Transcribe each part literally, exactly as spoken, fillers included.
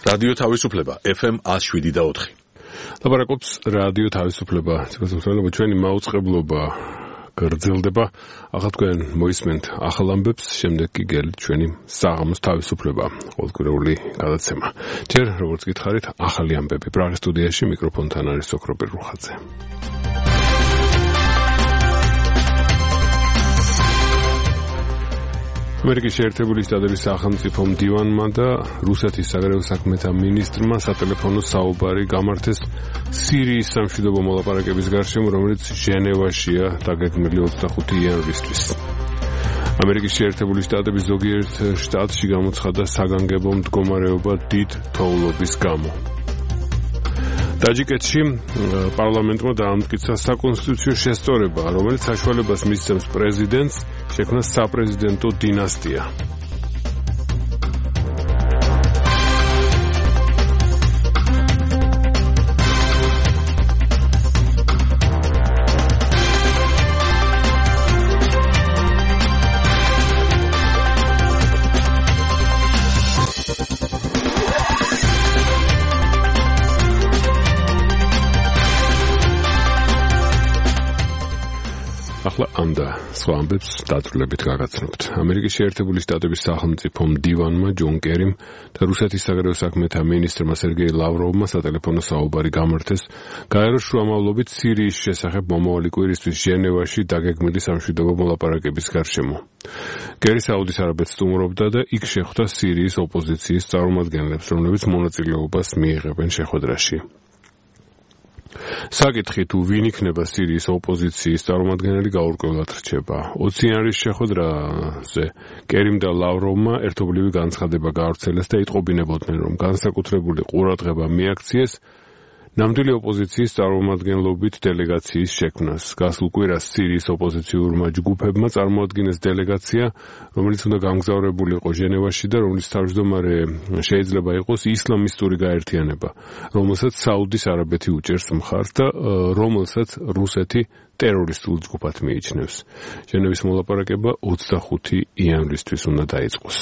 რადიო თავისუფლება ეფ ემ one oh seven point four. ლაპარაკობს რადიო თავისუფლება. ცოტა ჩვენი მაუწყებლობა გრძელდება. ახლა თქვენ მოისმენთ ახალ ამბებს, შემდეგ კი გელით ჩვენი საღამოს თავისუფლება. ყოველკვირეული გადაცემა. ჯერ როგორც გითხარით, ახალი ამბები. პრაღის სტუდიაში მიკროფონთან არის სოქროპი რუხაძე. ამერიკის შეერთებული შტატების სახელმწიფო მდივანმა და რუსეთის საგარეო საქმეთა მინისტრმა სატელეფონო საუბარი გამართეს სირიის სამშვიდობო მოლაპარაკების გარშემო, რომელიც ჟენევაშია დაგეგმილი ოცდახუთი იანვრისთვის. ამერიკის შეერთებული შტატების ზოგიერთ შტატში გამოცხადა საგანგებო მდგომარეობა დიდ თოვლობის გამო. ტაჯიკეთში პარლამენტმა დაამტკიცა საკონსტიტუციო შესწორება, რომელიც საშუალებას მისცემს პრეზიდენტს შექმნას საპრეზიდენტო დინასტია. ახლა ამ და სხვა ამბებს დაწვრილებით გაგაცნობთ. ამერიკის შეერთებული შტატების სახელმწიფო მდივანმა ჯონ კერიმ და რუსეთის საგარეო საქმეთა მინისტრმა სერგეი ლავროვმა სატელეფონო საუბარი გამართეს გაეროს შუამავლობით სირიის შესახებ მომავალი კვირისთვის ჟენევაში დაგეგმილი სამშვიდობო მოლაპარაკების გარშემო. კერი საუდის არაბეთს სტუმრობდა და იქ შეხვდა სირიის ოპოზიციის წარმომადგენლებს, რომლებიც მონაწილეობას მიიღებენ შეხვედრაში. საკითხი თუ ვინ იქნება სირიის ოპოზიციის წარმომადგენელი გაურკვევლად რჩება. ოცი იანვრის შეხვედრაზე კერიმ და ლავროვმა ერთობლივი განცხადება გაავრცელეს და იტყობინებოდნენ, რომ განსაკუთრებული ყურადღება მიაქციეს ნამდვილი ოპოზიციის წარმომადგენლობით დელეგაციის შექმნას. გასულ კვირას სირიის ოპოზიციურმა ჯგუფებმა წარმოადგინეს დელეგაცია, რომელიც უნდა გამგზავრებულიყო ჟენევაში და რომლის თავმჯდომარე შეიძლება იყოს ისლამისტური გაერთიანება, რომელსაც საუდის არაბეთი უჭერს მხარს და რომელსაც რუსეთი ტერორისტულ ჯგუფად მიიჩნევს. ჟენევის მოლაპარაკება ოცდახუთი იანვრისთვის უნდა დაიწყოს.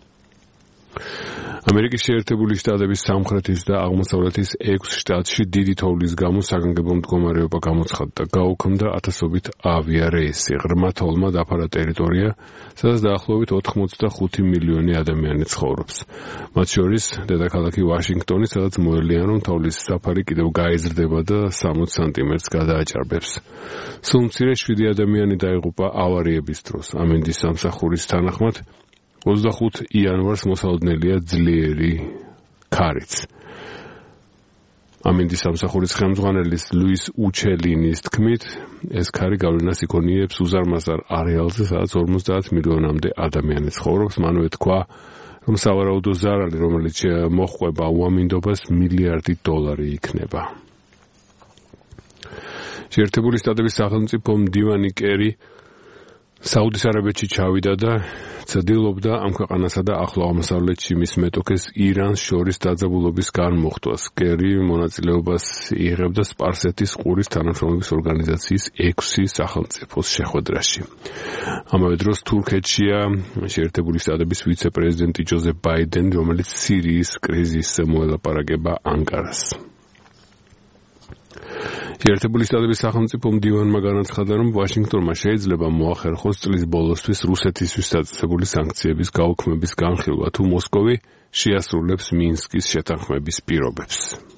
ამერიკის შეერთებული შტატების სამხრეთის და აღმოსავლეთის ექვს შტატში დიდი თოვლის გამო საგანგებო მდგომარეობა გამოცხადდა. გაუქმდა ათასობით ავიარეისი. ღრმა თოვლმა დაფარა ტერიტორია, სადაც დაახლოებით ოთხმოცდახუთი მილიონი ადამიანი ცხოვრობს. მათ შორის დედაქალაქი ვაშინგტონი, სადაც მოელიან, რომ თოვლის საფარი კიდევ გაიზრდება და სამოცი სანტიმეტრს გადააჭარბებს. სულ მცირე შვიდი ადამიანი დაიღუპა ავარიების დროს. ამინდის სამსახურის თანახმად ოცდახუთი იანვარს მოსალოდნელია ძლიერი ქარიც. ამინდის სამსახურის ხელმძღვანელის ლუის უჩელინის თქმით, ეს ქარი გავლენას იქონიებს უზარმაზარ არეალზე, სადაც ორმოცდაათ მილიონამდე ადამიანი ცხოვრობს. მანვე თქვა, რომ სავარაუდო ზარალი, რომელიც მოჰყვება უამინდობას, მილიარდი დოლარი იქნება. შეერთებული შტატების სახელმწიფო მდივანი კერი საუდის არაბეთში ჩავიდა და ცდილობდა ამ ქვეყანასა და ახლო აღმოსავლეთში მის მეტოქეს ირანს შორის დაძაბულობის განმუხტვას. კერი მონაწილეობას იღებდა სპარსეთის ყურის თანამშრომლობის ორგანიზაციის ექვსი სახელმწიფოს შეხვედრაში. ამავე დროს თურქეთშია შეერთებული შტატების ვიცე-პრეზიდენტი ჯოზეფ ბაიდენი, რომელიც სირიის კრიზისზე მოელაპარაკება ანკარას. შეერთებული შტატების სახელმწიფო მდივანმა განაცხადა, რომ ვაშინგტონმა შეიძლება მოახერხოს წლის ბოლოსთვის რუსეთისთვის დაწესებული სანქციების გაუქმების განხილვა, თუ მოსკოვი შეასრულებს მინსკის შეთანხმების პირობებს.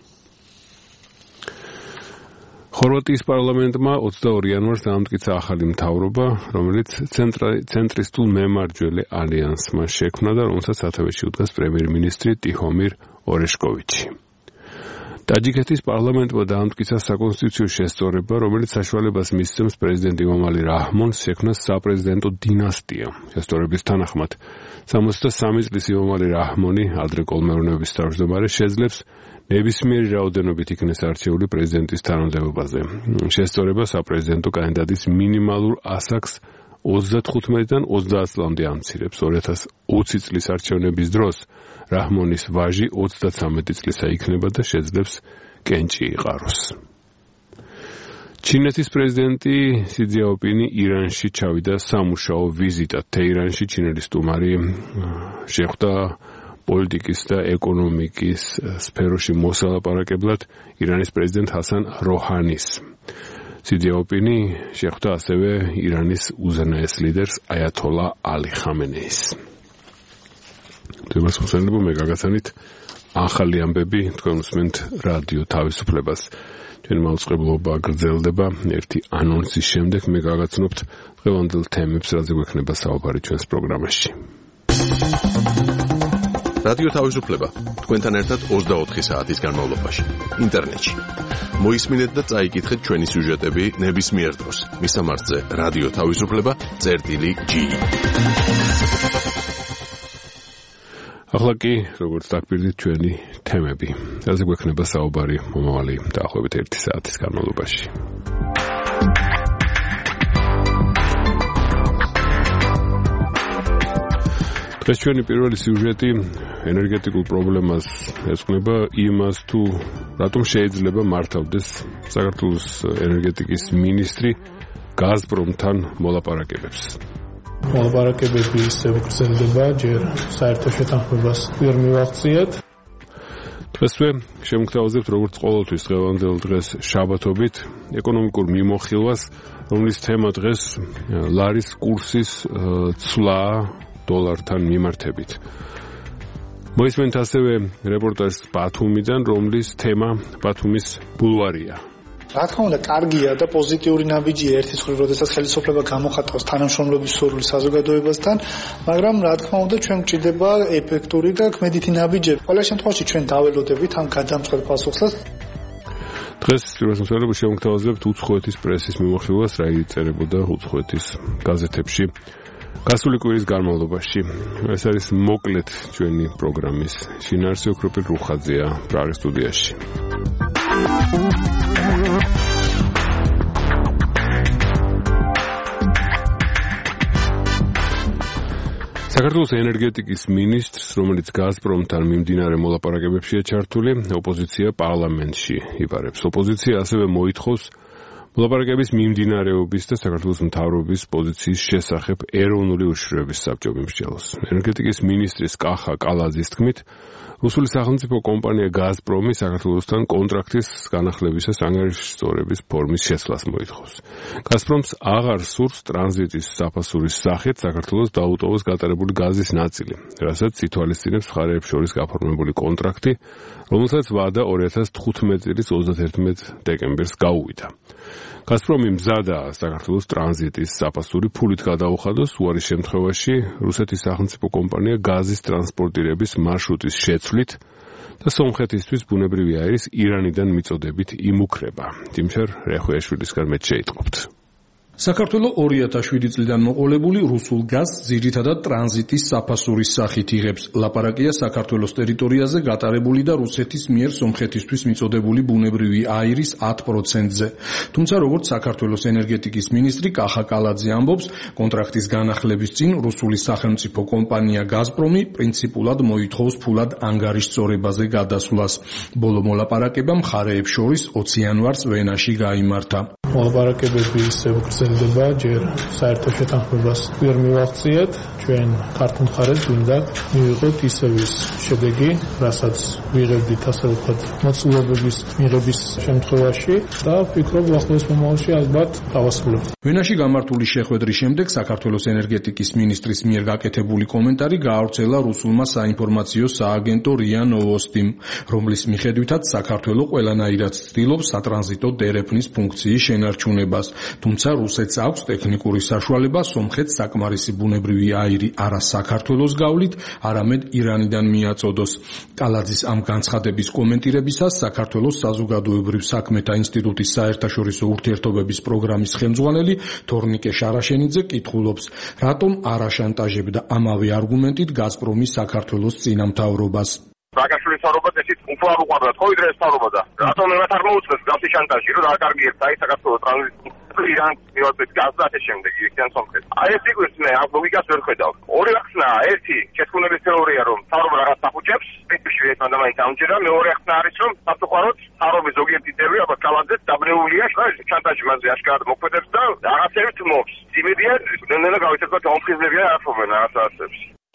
ხორვატიის პარლამენტმა ოცდაორი იანვარს დაამტკიცა ახალი მთავრობა, რომელიც ცენტრისტულ მემარჯვენე ალიანსმა შექმნა და რომელსაც სათავეში უდგას პრემიერ-მინისტრი ტიჰომირ ორეშკოვიჩი. ტაჯიკეთის პარლამენტმა დაამტკიცა საკონსტიტუციო შესწორება, რომელიც საშუალებას მისცემს პრეზიდენტ იმომალი რაჰმონს შექმნას საპრეზიდენტო დინასტია. შესწორების თანახმად სამოცდასამი წლის იმომალი რაჰმონი, ადრე კოლმეურნეობის თავმჯდომარე, შეძლებს ნებისმიერი რაოდენობით იქნეს არჩეული პრეზიდენტის თანამდებობაზე. შესწორება საპრეზიდენტო კანდიდატის მინიმალურ ასაკს ოცდათხუთმეტიდან ოცდაათ წლამდე ამცირებს. ორი ათას ოცი წლის არჩევნების დროს რაჰმონის ვაჟი ოცდათვრამეტი წლისა იქნება და შეძლებს კენჭი იყაროს. ჩინეთის პრეზიდენტი სი ძინპინი ირანში ჩავიდა სამუშაო ვიზიტად. თეირანში ჩინეთის სტუმარი შეხვდა პოლიტიკის და ეკონომიკის სფეროში მოსალაპარაკებლად ირანის პრეზიდენტ ჰასან როჰანის. სიდიაოპინი შეხვდა ასევე ირანის უზენაეს ლიდერს აიათოლა ალი ხამენეის. თემას მოსწრებო მე გაგაცანით ახალი ამბები თქვენ უსმენთ რადიო თავისუფლებას. ჩვენი მაუწყებლობა გრძელდება ერთი ანონსის შემდეგ მე გაგაცნობთ დღევანდელ თემებს, რაზე გვექნება საუბარი ჩვენს პროგრამაში. რადიო თავისუფლება თქვენთან ერთად ოცდაოთხი საათის განმავლობაში ინტერნეტში. მოისმინეთ და წაიკითხეთ ჩვენი სიუჟეტები ნებისმიერ დროს. მისამართზე რადიო თავისუფლება წერტილი ჯი. ახლა კი როგორც დაგპირდით ჩვენი თემები. რაზე გვექნება საუბარი მომავალი დაახლოებით ერთი საათის განმავლობაში. დღეს ჩვენი პირველი სიუჟეტი ენერგეტიკულ პრობლემას ეძღვნება იმას, თუ რატომ შეიძლება მართავდეს საქართველოს ენერგეტიკის მინისტრი გაზპრომთან მოლაპარაკებებს. მოლაპარაკებები ისევ გრძელდება, ჯერ საერთო შეთანხმებას ვერ მივაღწიეთ. დღესვე შემოგთავაზებთ როგორც ყოველთვის დღევანდელ დღეს შაბათობით ეკონომიკურ მიმოხილვას, რომლის თემა დღეს ლარის კურსის ცვლა დოლართან მიმართებით. მოისმენთ ასევე რეპორტაჟს ბათუმიდან, რომლის თემა ბათუმის ბულვარია. რა თქმა უნდა, კარგია და პოზიტიური ნაბიჯია ერთის მხრივ, როდესაც ხელისუფლება გამოხატავს თანამშრომლობის სურვილს საზოგადოებასთან, მაგრამ რა თქმა უნდა, ჩვენ გვჭირდება ეფექტური და ქმედითი ნაბიჯები. ყველა შემთხვევაში ჩვენ დაველოდებით ამ გადამწყვეტ პასუხს. დღეს პირველ შემთხვევაში შემოგთავაზებთ უცხოეთის პრესის მიმოხილვას, რა იწერებოდა უცხოეთის გაზეთებში გასული კვირის განმავლობაში. ეს არის მოკლედ ჩვენი პროგრამის შინაარსი. ოქროპირ რუხაძეა პრაღის სტუდიაში. საქართველოს ენერგეტიკის მინისტრს, რომელიც გაზპრომთან მიმდინარე მოლაპარაკებებშია ჩართული, ოპოზიცია პარლამენტში იბარებს. ოპოზიცია ასევე მოითხოვს მოლაპარაკების მიმდინარეობის და საქართველოს მთავრობის პოზიციის შესახებ ეროვნული უშიშროების საბჭო მიმსჯელოს. ენერგეტიკის მინისტრის კახა კალაძის თქმით, რუსული სახელმწიფო კომპანია გაზპრომი საქართველოსთან კონტრაქტის განახლებისას ანგარიშსწორების ფორმის შეცვლას მოითხოვს. გაზპრომს აღარ სურს ტრანზიტის საფასურის სახით საქართველოს დაუტოვოს გატარებული გაზის ნაწილი, რასაც ითვალისწინებს მხარეებს შორის გაფორმებული კონტრაქტი, რომელსაც ვადა ორი ათას თხუთმეტი წლის ოცდაერთმეტ დეკემბერს გაუვიდა. გაზპრომი მზადაა საქართველოს ტრანზიტის საფასური ფულით გადაუხადოს უარის შემთხვევაში რუსეთის სახელმწიფო კომპანია გაზის ტრანსპორტირების მარშრუტის შეცვლით და სომხეთისთვის ბუნებრივი აირის ირანიდან მიწოდებით იმუქრება. ტიმშარ რეხვიაშვილისგან მეც შეიტყობთ. საქართველოს ორი ათას შვიდი წლიდან მოყოლებული რუსულ გაზს ძირითადად ტრანზიტის საფასურის სახით იღებს. ლაპარაკია საქართველოს ტერიტორიაზე გატარებული და რუსეთის მიერ სომხეთისთვის მიწოდებული ბუნებრივი აირის ათ პროცენტზე. თუმცა როგორც საქართველოს ენერგეტიკის მინისტრი კახა კალაძე ამბობს, კონტრაქტის განახლების წინ რუსული სახელმწიფო კომპანია გაზპრომი პრინციპულად მოითხოვს ფულად ანგარიშსწორებაზე გადასვლას. ბოლო მოლაპარაკება მხარეებს შორის ოცი იანვარს ვენაში გაიმართა. მოლაპარაკებები ისევ გრძელდება, ჯერ საერთო შეთანხმებას ვერ მივაღწიეთ. ჩვენ ქართულ მხარეს გვინდა მივიღოთ ისევის შედეგი, რასაც ვიღებდით ასე ვთქვათ მოცულობების მიღების შემთხვევაში და ვფიქრობ ახლოს მომავალში ალბათ დავასრულებთ. ვენაში გამართული შეხვედრის შემდეგ საქართველოს ენერგეტიკის მინისტრის მიერ გაკეთებული კომენტარი გაავრცელა რუსულმა საინფორმაციო სააგენტო რია ნოვოსტიმ, რომლის მიხედვითაც საქართველო ყველანაირად ცდილობს სატრანზიტო დერეფნის ფუნქციის შენარჩუნებას. თუმცა რუსეთს აქვს ტექნიკური საშუალება სომხეთს საკმარისი ბუნებრივი აირი არა საქართველოს გავლით, არამედ ირანიდან მიაწოდოს. კალაძის ამ განცხადების კომენტირებისას საქართველოს საზოგადოებრივ საქმეთა ინსტიტუტის საერთაშორისო ურთიერთობების პროგრამის ხელმძღვანელი თორნიკე შარაშენიძე კითხულობს, რატომ არ აშანტაჟებდა ამავე არგუმენტით გაზპრომი საქართველოს წინამთავრობას. Saakashvili mთავრობას ესიც უფრო არ უყვარდათ, ხო ვიდრე ეს მთავრობა და რატომ მათ არ მოუწევს გასი შანტაჟი, რომ დაკარგიეთ აი საქართველოს ტრანზიტი ირანს მივაწვეთ გაზს და ეს შემდეგ იქიდან სომხეთს. აი ეს იკვირს მე ამ ლოგიკას ვერ ხედავ. ორი ახსნაა, ერთი შეცვლების თეორია, რომ მთავრობა რაღაც საფუჭებს, პრინციპში ეს მანდამაინც ამჯერა, მეორე ახსნა არის, რომ საფუჭაროდ მთავრობის ზოგიერთი წევრი ალბათ კალაძეც დაბნეულია შანტაჟი მასზე აშკარად მოქმედებს და რაღაცებით მოხს. იმედია ნელა გავიცეკვოთ ომხიზებია არაფობენ რაღაცას.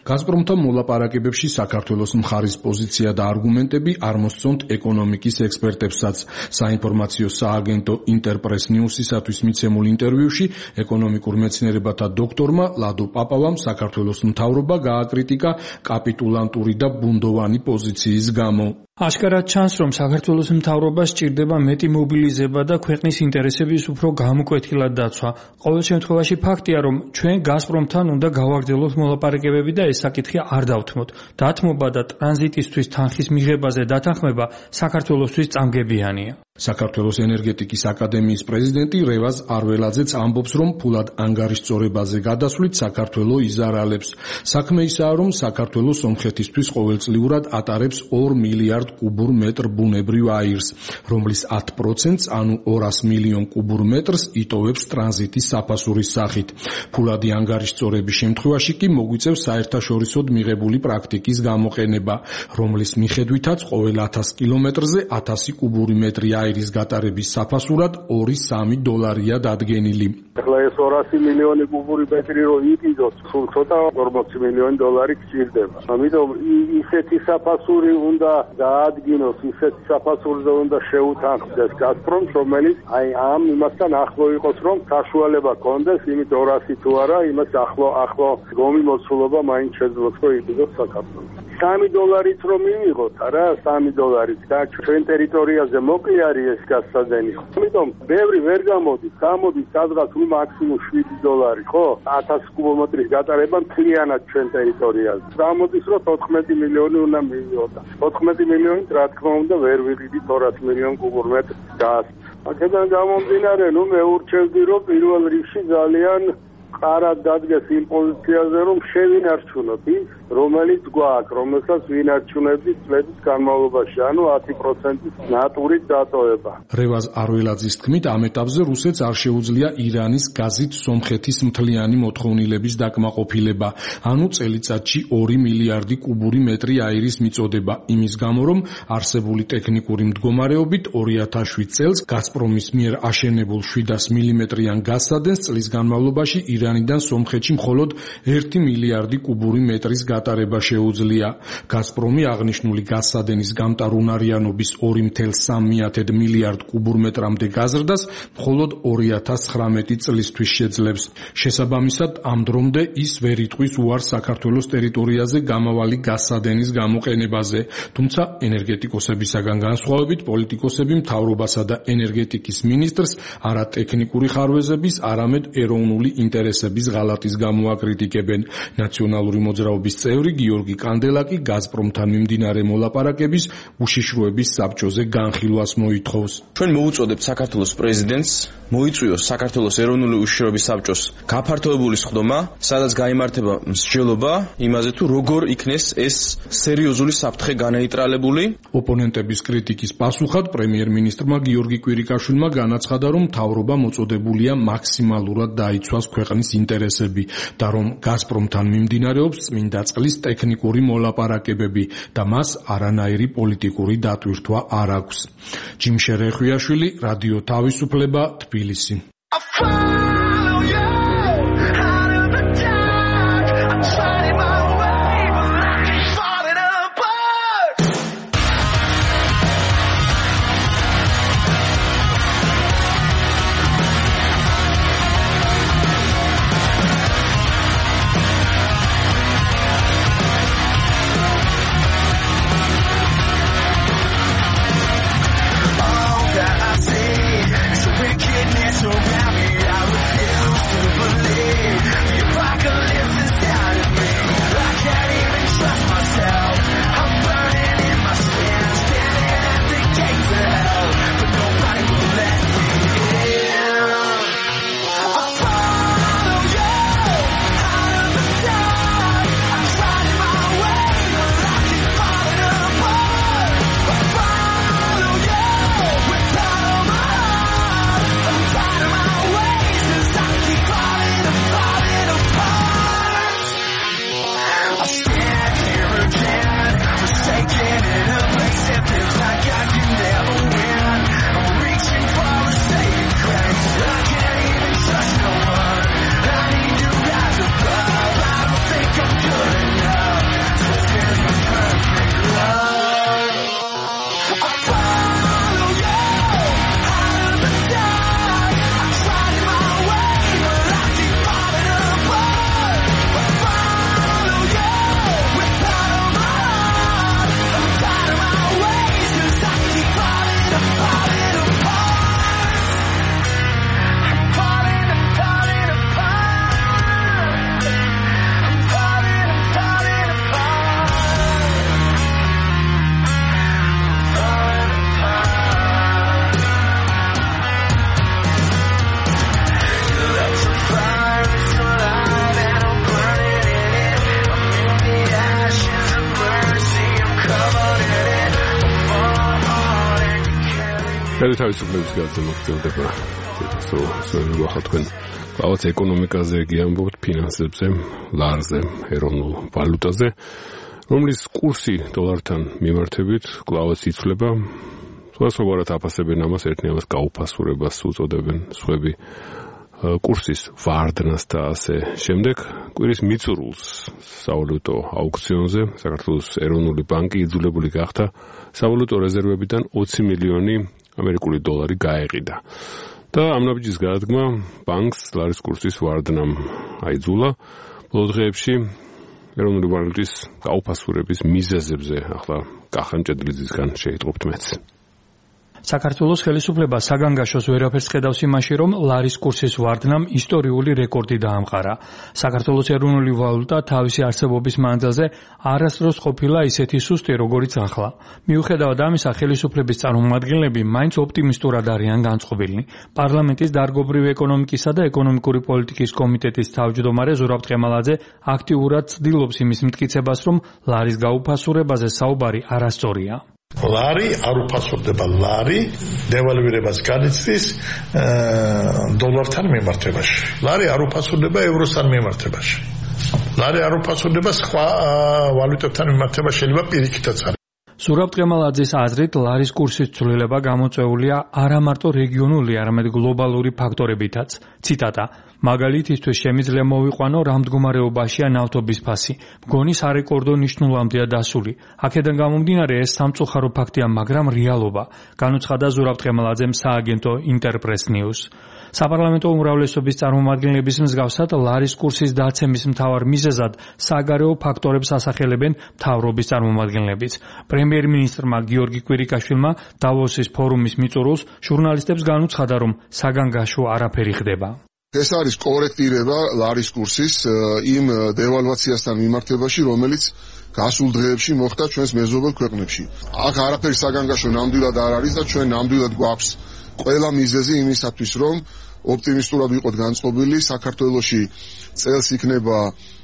გაზპრომთან მოლაპარაკებებში საქართველოს მხარის პოზიცია და არგუმენტები არ მოსწონთ ეკონომიკის ექსპერტებსაც. საინფორმაციო სააგენტო ინტერპრეს ნიუსისათვის მიცემულ ინტერვიუში ეკონომიკურ მეცნიერებათა დოქტორმა ლადო პაპავამ საქართველოს მთავრობა გააკრიტიკა კაპიტულანტური და ბუნდოვანი პოზიციის გამო. Აშკარად ჩანს, რომ საქართველოს მთავრობას სჭირდება მეტი მობილიზება და ქვეყნის ინტერესების უფრო გამკვეთილად დაცვა. ყოველ შემთხვევაში ფაქტია, რომ ჩვენ გაზპრომთან უნდა გავაგრძელოთ მოლაპარაკებები და ეს საკითხი არ დავთმოთ. დათმობა და ტრანზიტისთვის თანხის მიღებაზე დათანხმება საქართველოსთვის წამგებიანია. საქართველოს ენერგეტიკის აკადემიის პრეზიდენტი რევაზ არველაძეც ამბობს, რომ ფულად ანგარიშწორებაზე გადასვლით საქართველო იზარალებს. საქმე ისაა, რომ საქართველო სომხეთისთვის ყოველწლიურად ატარებს ორ მილიარდ კუბურ მეტრ ბუნებრივ აირს, რომლის ათ პროცენტს, ანუ ორას მილიონ კუბურ მეტრს იტოვებს ტრანზიტის საფასურის სახით. ფულადი ანგარიშწორების შემთხვევაში კი მოგვიწევს საერთაშორისოდ მიღებული პრაქტიკის გამოყენება, რომლის მიხედვითაც ყოველ ათას კილომეტრზე ათასი კუბური მეტრი აირის გატარების საფასურად ორი სამი დოლარია დადგენილი. ახლა ეს ორასი მილიონი კუბური მეტრი რო იყიდოთ, სულ ცოტა ორმოცი მილიონი დოლარი გჭირდება. ამიტომ ისეთი საფასური უნდა დაადგინოს, ისეთი საფასურზე უნდა შეუთანხმდეს გაზპრომს, რომელიც აი ამ იმასთან ახლო იყოს, რომ საშუალება კონდეს, იმით ორასი თუ არა, იმას ახლო ახლო გომიმოცულობა მაინც შეძლოს, რომ იყიდოს საქართველოს. სამი დოლარით რომ მივიღოთ, არა, სამი დოლარით და ჩვენ ტერიტორიაზე მოკლე არის ეს გასადენი. ამიტომ ბევრი ვერ გამოდის, გამოდის სადღაც ნუ მაქსიმუმ შვიდი დოლარი, ხო? ათას კუბომეტრის გატარება მთლიანად ჩვენ ტერიტორიაზე. გამოდის რომ თოთხმეტი მილიონი უნდა მივიღოთ. თოთხმეტი მილიონით რა თქმა უნდა ვერ ვიყიდით ორას მილიონ კუბურ მეტრს გაზს. აქედან გამომდინარე, ნუ მე ურჩევდი რომ პირველ რიგში ძალიან ყარად დადგეს იმ პოზიციაზე, რომ შევინარჩუნოთ ის, რომელიც გვაქვს, რომელსაც ვინარჩუნებთ წლების განმავლობაში, ანუ ათი პროცენტის ნატურის დატოვება. რევაზ არველაძის თქმით, ამ ეტაპზე რუსეთს არ შეუძლია ირანის გაზით სომხეთის მთლიანი მოთხოვნილების დაკმაყოფილება, ანუ წელიწადში ორი მილიარდი კუბური მეტრი აირის მიწოდება, იმის გამო, რომ არსებული ტექნიკური მდგომარეობით ორი ათას შვიდ წელს გაზპრომის მიერ აშენებულ შვიდას მილიმეტრიან გაზსადენს წლის განმავლობაში ირანიდან სომხეთში მხოლოდ ერთი მილიარდი კუბური მეტრის გატარება შეუძლია. გაზპრომი აღნიშნული გაზსადენის გამტარუნარიანობის ორი მეთერთმეტ სამი მილიარდ კუბურ მეტრამდე გაზრდას მხოლოდ ორი ათას ცხრამეტი წლისთვის შეძლებს. შესაბამისად, ამ დრომდე ის ვერ იტყვის უარს საქართველოს ტერიტორიაზე გამავალი გაზსადენის გამოყენებაზე, თუმცა ენერგეტიკოსებისაგან განსხვავებით პოლიტიკოსები მთავრობასა და ენერგეტიკის მინისტრს არა ტექნიკური ხარვეზების, არამედ ეროვნული ინტერესების ღალატის გამო აკრიტიკებენ. ნაციონალური მოძრაობის წევრი გიორგი კანდელაკი გაზპრომთან მიმდინარე მოლაპარაკების უშიშროების საბჭოზე განხილვას მოითხოვს. ჩვენ მოუწოდებთ საქართველოს პრეზიდენტს მოიწვიოს საქართველოს ეროვნული უშიშროების საბჭოს გაფართოებული სხდომა, სადაც გაიმართება მსჯელობა იმაზე თუ როგორ იქნეს ეს სერიოზული საფრთხე განეიტრალებული. ოპონენტების კრიტიკის პასუხად პრემიერ-მინისტრმა გიორგი კვირიკაშვილმა განაცხადა, რომ მთავრობა მოწოდებულია მაქსიმალურად დაიცვას ქვეყნის ინტერესები და რომ გაზპრომთან მიმდინარეობს წმინდა წყლის ტექნიკური მოლაპარაკებები და მას არანაირი პოლიტიკური დატვირთვა არ აქვს. ჯიმშე რეხვიაშვილი, რადიო თავისუფლება, თბილისი. So wickedness around me, I რადიო თავისუფლების გაზრდა მოხდება. სულ ხათქვენ ყავაც ეკონომიკაზე გიამბობთ, ფინანსებზე, ლარზე, ეროვნულ ვალუტაზე, რომლის კურსი დოლართან მიმართებით კვლავაც იცვლება. სხვადასხვაგვარად აფასებენ ამას, ერთნაირად გაუფასურებას უწოდებენ სხვები კურსის ვარდნას და ასე შემდეგ. კვირის მიწურულს სავალუტო აუქციონზე საქართველოს ეროვნული ბანკი იძულებული გახდა სავალუტო რეზერვებიდან ოცი მილიონი ამერიკული დოლარი გაეყიდა. და ამ ნაბიჯის გადადგმა ბანკს ლარის კურსის ვარდნამ აიძულა. ბოლო დღეებში ეროვნული ვალუტის გაუფასურების მიზეზებზე ახლა კახან ჭედლიძისგან შეიტყობთ მეც. საქართველოს ხელისუფლება საგანგაშოს ვერაფერს ხედავს იმაში, რომ ლარის კურსის ვარდნამ ისტორიული რეკორდი დაამყარა. საქართველოს ეროვნული ვალუტა თავისი არსებობის მანძილზე არასდროს ყოფილა ისეთი სუსტი, როგორიც ახლა. მიუხედავად ამისა, ხელისუფლების წარმომადგენლები მაინც ოპტიმისტურად არიან განწყობილნი. პარლამენტის დარგობრივი ეკონომიკისა და ეკონომიკური პოლიტიკის კომიტეტის თავმჯდომარე ზურაბ ტყემალაძე აქტიურად ცდილობს იმის მტკიცებას, რომ ლარის გაუფასურებაზე საუბარი არასწორია. ლარი არ უფასურდება, ლარი დევალვირებას განიცდის დოლართან მიმართებაში. ლარი არ უფასურდება ევროსთან მიმართებაში. ლარი არ უფასურდება სხვა ვალუტებთან მიმართებაში, შეიძლება პირიქითაც არის. ზურაბ ტყემალაძის აზრით, ლარის კურსის ცვლილება გამოწვეულია არა მარტო რეგიონული, არამედ გლობალური ფაქტორებითაც. ციტატა: მაგალითისთვის შემიძლია მოვიყვანო რა მდგომარეობაშია ნავთობის ფასი. მგონი სარეკორდო ნიშნულამდეა დასული. აქედან გამომდინარე ეს სამწუხარო ფაქტია, მაგრამ რეალობა, განუცხადა ზურაბ ტყემალაძემ სააგენტო ინტერპრეს ნიუს. საპარლამენტო უმრავლესობის წარმომადგენლების მსგავსად ლარის კურსის დაცემის მთავარ მიზეზად საგარეო ფაქტორებს ასახელებენ მთავრობის წარმომადგენლებიც. პრემიერ-მინისტრმა გიორგი კვირიკაშვილმა დავოსის ფორუმის მიწურულს ჟურნალისტებს განუცხადა, რომ საგანგაშო არაფერი ხდება. ეს არის კორექტირება ლარის კურსის იმ დევალვაციასთან მიმართებაში, რომელიც გასულ დღეებში მოხდა ჩვენს მეზობელ ქვეყნებში. აქ არაფერი საგანგაშო ნამდვილად არ არის და ჩვენ ნამდვილად გვაქვს ყველა მიზეზი იმისათვის, რომ ოპტიმისტურად ვიყოთ განწყობილი. საქართველოში წელს იქნება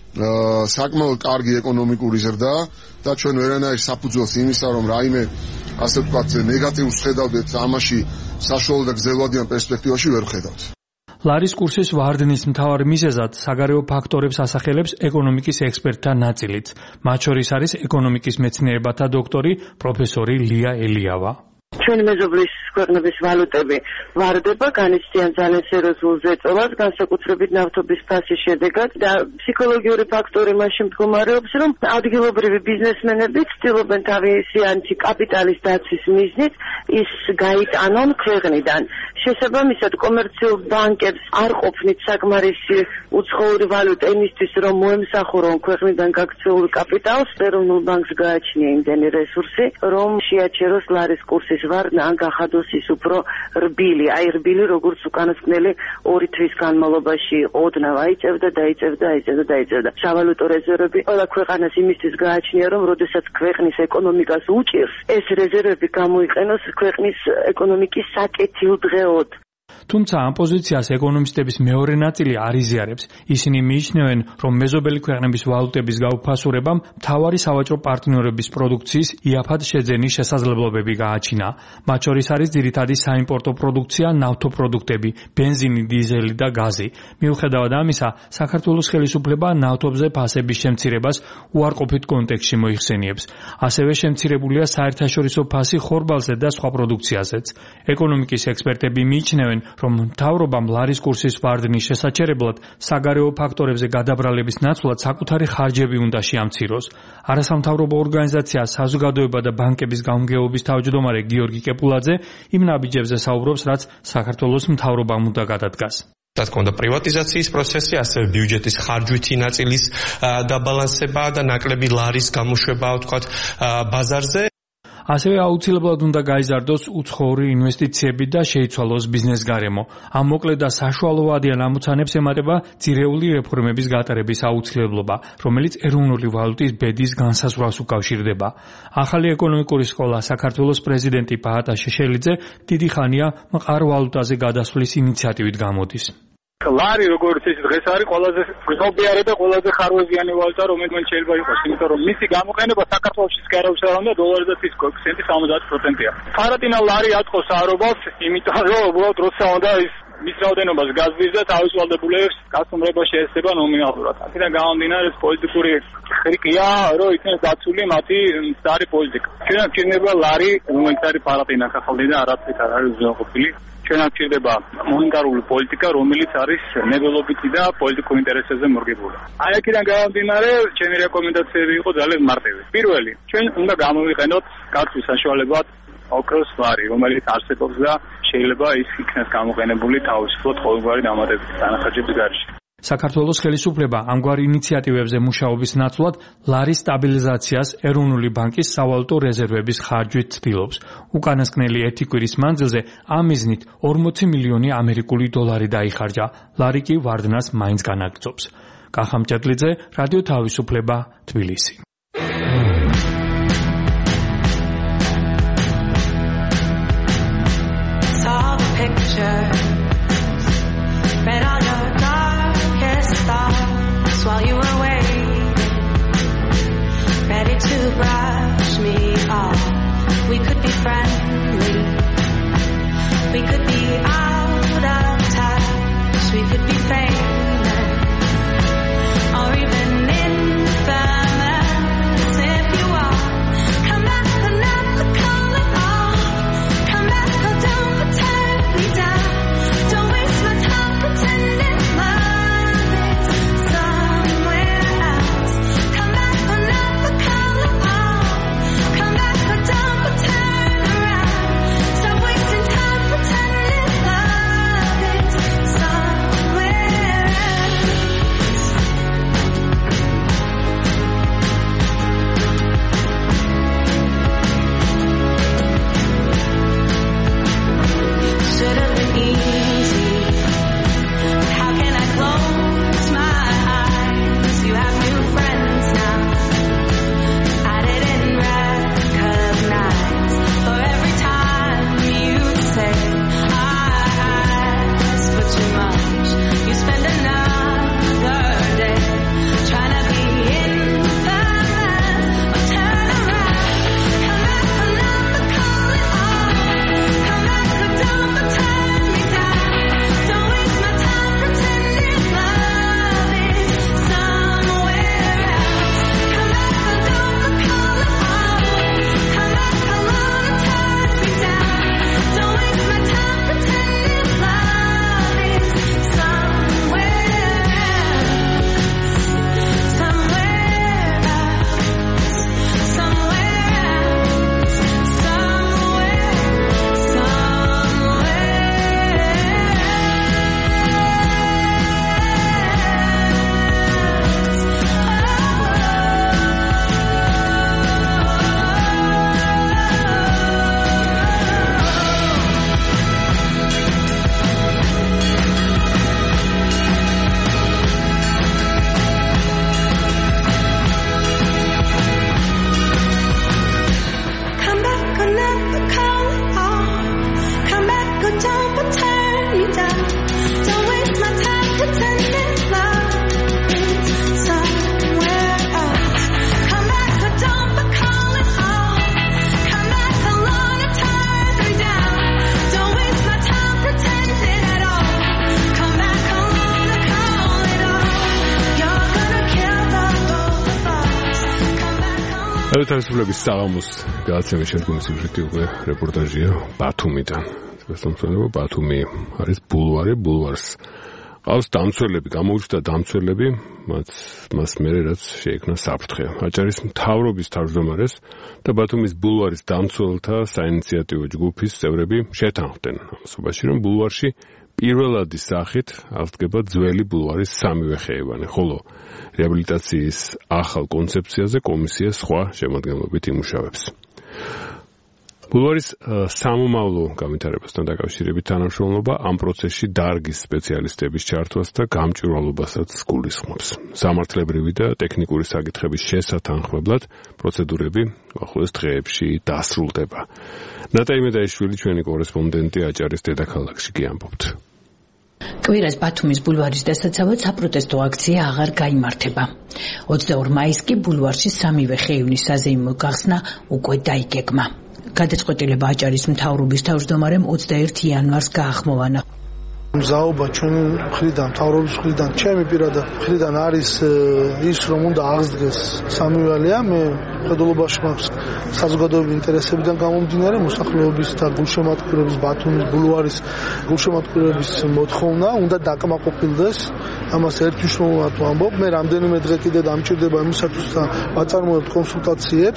საკმაოდ კარგი ეკონომიკური ზრდა და ჩვენ ვერანაირ საფუძველს იმისა, რომ რაიმე ასე ვთქვათ ნეგატივს ხედავდეთ, ამაში საშუალო და გრძელვადიან პერსპექტივაში ვერ ხედავთ. ლარის კურსის ვარდნის მთავარ მიზეზად საგარეო ფაქტორებს ასახელებს ეკონომიკის ექსპერტთა ნაწილიც. მათ შორის არის ეკონომიკის მეცნიერებათა დოქტორი პროფესორი ლია ელიავა. ჩვენი მეზობლის ქვეყნების ვალუტები ვარდება განიცდიან ძალიან სერიოზულ ზეწოლას, განსაკუთრებით ნავთობის ფასის შედეგად და ფსიქოლოგიური ფაქტორი მასში მდგომარეობს, რომ ადგილობრივი ბიზნესმენები ცდილობენ თავისი კაპიტალის დაცვის მიზნით ის გაიტანონ ქვეყნიდან. შესაბამისად, კომერციულ ბანკებს არ ყოფნით საკმარისი უცხოური ვალუტა იმისთვის, რომ მოემსახურონ ქვეყნიდან გაქცეულ კაპიტალს, ეროვნულ ბანკს გააჩნია იმდენი რესურსი, რომ შეაჩეროს ლარის კურსის ვარდნა ან გახადოს ის უფრო რბილი. აი რბილი, როგორც უკანასკნელი ორი თვის განმავლობაში იყო, ოდნავ აიწევდა, დაიწევდა, აიწევდა, დაიწევდა. სავალუტო რეზერვები ყველა ქვეყანას იმისთვის გააჩნია, რომ როდესაც ქვეყნის ეკონომიკას უჭირს, ეს რეზერვები გამოიყენოს ქვეყნის ეკონომიკის საკეთილდღეოდ. თუმცა ამ პოზიციას ეკონომისტების მეორე ნაწილი არ იზიარებს. ისინი მიიჩნევენ, რომ მეზობელი ქვეყნების ვალუტების გაუფასურებამ მთავარი სავაჭრო პარტნიორების პროდუქციის იაფად შეძენის შესაძლებლობები გააჩინა. მათ შორის არის ძირითადი საიმპორტო პროდუქცია, ნავთობპროდუქტები, ბენზინი, დიზელი და გაზი. მიუხედავად ამისა, საქართველოს ხელისუფლება ნავთობზე ფასების შემცირებას უარყოფით კონტექსტში მოიხსენიებს. ასევე შემცირებულია საერთაშორისო ფასი ხორბალზე და სხვა პროდუქციაზეც. ეკონომიკის ექსპერტები მიიჩნევენ, რომ მთავრობამ ლარის კურსის ვარდნის შესაჩერებლად საგარეო ფაქტორებზე გადაბრალების ნაცვლად საკუთარი ხარჯები უნდა შეამციროს. არასამთავრობო ორგანიზაცია საზოგადოება და ბანკების გამგეობის თავმჯდომარე გიორგი კეპულაძე იმ ნაბიჯებზე საუბრობს, რაც საქართველოს მთავრობამ უნდა გადადგას. რა თქმა უნდა, პრივატიზაციის პროცესი, ასევე ბიუჯეტის ხარჯვითი ნაწილის დაბალანსება და ნაკლები ლარის გამოშვება, ვთქვათ, ბაზარზე. ასევე აუცილებლად უნდა გაიზარდოს უცხოური ინვესტიციები და შეიცვალოს ბიზნეს გარემო. ამ მოკლედ და საშუალოვადიან ამოცანებს ემატება ძირეული რეფორმების გატარების აუცილებლობა, რომელიც ეროვნული ვალუტის ბედის განსაზღვრას უკავშირდება. ახალი ეკონომიკური სკოლა საქართველოს პრეზიდენტი ბაატა შეშელიძე დიდი ხანია მყარ ვალუტაზე გადასვლის ინიციატივით გამოდის. ლარი როგორც ის დღეს არის ყველაზე გლობიარე და ყველაზე ხარვეზიანი ვალუტა, რომელიც შეიძლება იყოს, იმიტომ რომ მისი გამოყენება საქართველოშიც კი არავის არ უნდა დოლარი და ის კოეფიციენტი სამოცდაათი პროცენტია. ფარატინა ლარი აწყოს არობას, იმიტომ რომ უბრალოდ როცა უნდა ის მის რაოდენობას გაზრდის და თავის ვალდებულებას გასუმრება შეესწება ნომინალურად. აქედან გამომდინარე პოლიტიკური ხრიკია, რომ იქნეს დაცული მათი მცდარი პოლიტიკა. ჩვენ გვჭირდება ლარი, რომელიც არის ფარატინა ხალხი და არაფრით არ არის უზრუნველყოფილი. ჩვენ გვჭირდება მონეტარული პოლიტიკა, რომელიც არის ნებელობითი და პოლიტიკურ ინტერესებზე მორგებული. აი აქედან გამომდინარე, ჩემი რეკომენდაციები იყო ძალიან მარტივი. პირველი, ჩვენ უნდა გამოვიყენოთ კარგის საშუალებად ოქროს ლარი, რომელიც არსებობს და შეიძლება ის იქნას გამოყენებული თავისუფლად ყოველგვარი დამატებითი დანახარჯების გარეშე. საქართველოს ხელისუფლება ამგვარ ინიციატივებზე მუშაობის ნაცვლად ლარის სტაბილიზაციას ეროვნული ბანკის სავალუტო რეზერვების ხარჯვით ცდილობს. უკანასკნელი ერთი კვირის მანძილზე ამ მიზნით ორმოცი მილიონი ამერიკული დოლარი დაიხარჯა. ლარი კი ვარდნას მაინც განაგრძობს. კახამ ჭედლიძე, რადიო თავისუფლება, თბილისი. Read all your darkest thoughts while you were waiting, ready to brush me off. We could be friendly, we could be out of touch, we could be famous, or even infamous if you want. Come back and never call it off. Come back or don't pretend me down. Don't waste my time pretending love is somewhere else. Come back or never call it off. Come back or don't turn around. Stop wasting time pretending love is somewhere else. Should have been easy. How can I close my eyes? You have new friends now. I didn't recognize. For every time you say I asked for too much, you spend another day trying to be infamous or turn around. Come back or never call it off. Come back or don't turn me down. Don't waste my time pretending love is somewhere else. Come back or don't call it off. Come back or wanna turn me down. Don't waste my time pretending love is somewhere else. Somewhere else. Somewhere else. Somewhere. Come back or never call it off. Come back or don't turn me down. Don't waste my time pretending love is somewhere else. Come back or don't call it off. Come back or wanna turn me down. Don't waste my time pretending at all. Come back or wanna call it off. You're gonna kill the both of us. Come back or რადიო თავისუფლების საღამოს გადაცემის შემდგომი სიუჟეტი უკვე რეპორტაჟია ბათუმიდან. შესაძლოა ბათუმი არის ბულვარი, ბულვარს ყავს დამცველები, გამოუჩნდა დამცველები, მათ მას მერე რაც შეექმნა საფრთხე. აჭარის მთავრობის თავმჯდომარეს და ბათუმის ბულვარის დამცველთა საინიციატივო ჯგუფის წევრები შეთანხმდნენ ამასობაში, რომ ბულვარში პირველადი სახით აღდგება ძველი ბულვარის სამივე ხეივანი, ხოლო რეაბილიტაციის ახალ კონცეფციაზე კომისია სხვა შემადგენლობით იმუშავებს. ბულვარის სამომავლო განვითარებასთან დაკავშირებით თანამშრომლობა ამ პროცესში დარგის სპეციალისტების ჩართვას და გამჭვირვალობასაც გულისხმობს. სამართლებრივი და ტექნიკური საკითხების შესათანხმებლად პროცედურები ახლოს დღეებში დასრულდება. ნატა იმედაიშვილი ჩვენი კორესპონდენტი აჭარის დედაქალაქში კი ამბობთ. კვირას ბათუმის ბულვარის დასაცავად საპროტესტო აქცია აღარ გაიმართება. ოცდაორ მაისს კი ბულვარში სამივე ხეივნის საზეიმო გახსნა უკვე დაიგეგმა. გადაწყვეტილება აჭარის მთავრობის თავმჯდომარემ ოცდაერთი იანვარს გაახმოვანა. მზაობა ჩვენი მხრიდან, მთავრობის მხრიდან, ჩემი პირადად მხრიდან არის ის, რომ უნდა აღსდგეს სამივე ალეა. მე მხედველობაში მაქვს საზოგადოებრივი ინტერესებიდან გამომდინარე მოსახლეობის და გულშემატკივრების ბათუმის ბულვარის გულშემატკივრების მოთხოვნა უნდა დაკმაყოფილდეს. ამას ერთმნიშვნელოვნად ვამბობ. მე რამდენიმე დღე კიდე დამჭირდება იმისათვის ვაწარმოებთ კონსულტაციებს,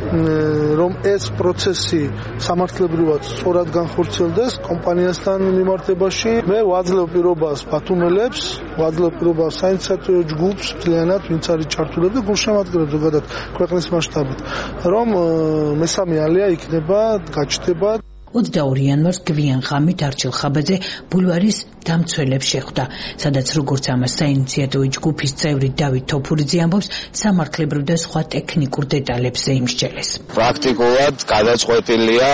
რომ ეს პროცესი სამართლებრივად სწორად განხორციელდეს კომპანიასთან მიმართებაში. მე ვაძლევ პირობას ბათუმელებს, ვაძლევ პირობას საინიციატივო ჯგუფს, მთლიანად ვინც არის ჩართულები და გულშემატკივრებს ზოგადად ქვეყნის მასშტაბით, რომ მესამე ალეა იქნება, გაჩნდება. ოცდაორი იანვარს გვიან ღამით არჩილ ხაბაძე ბულვარის დამცველებს შეხვდა, სადაც როგორც ამას საინიციატივო ჯგუფის წევრი დავით თოფურიძე ამბობს, სამართლებრივ და სხვა ტექნიკურ დეტალებზე იმსჯელეს. პრაქტიკულად გადაწყვეტილია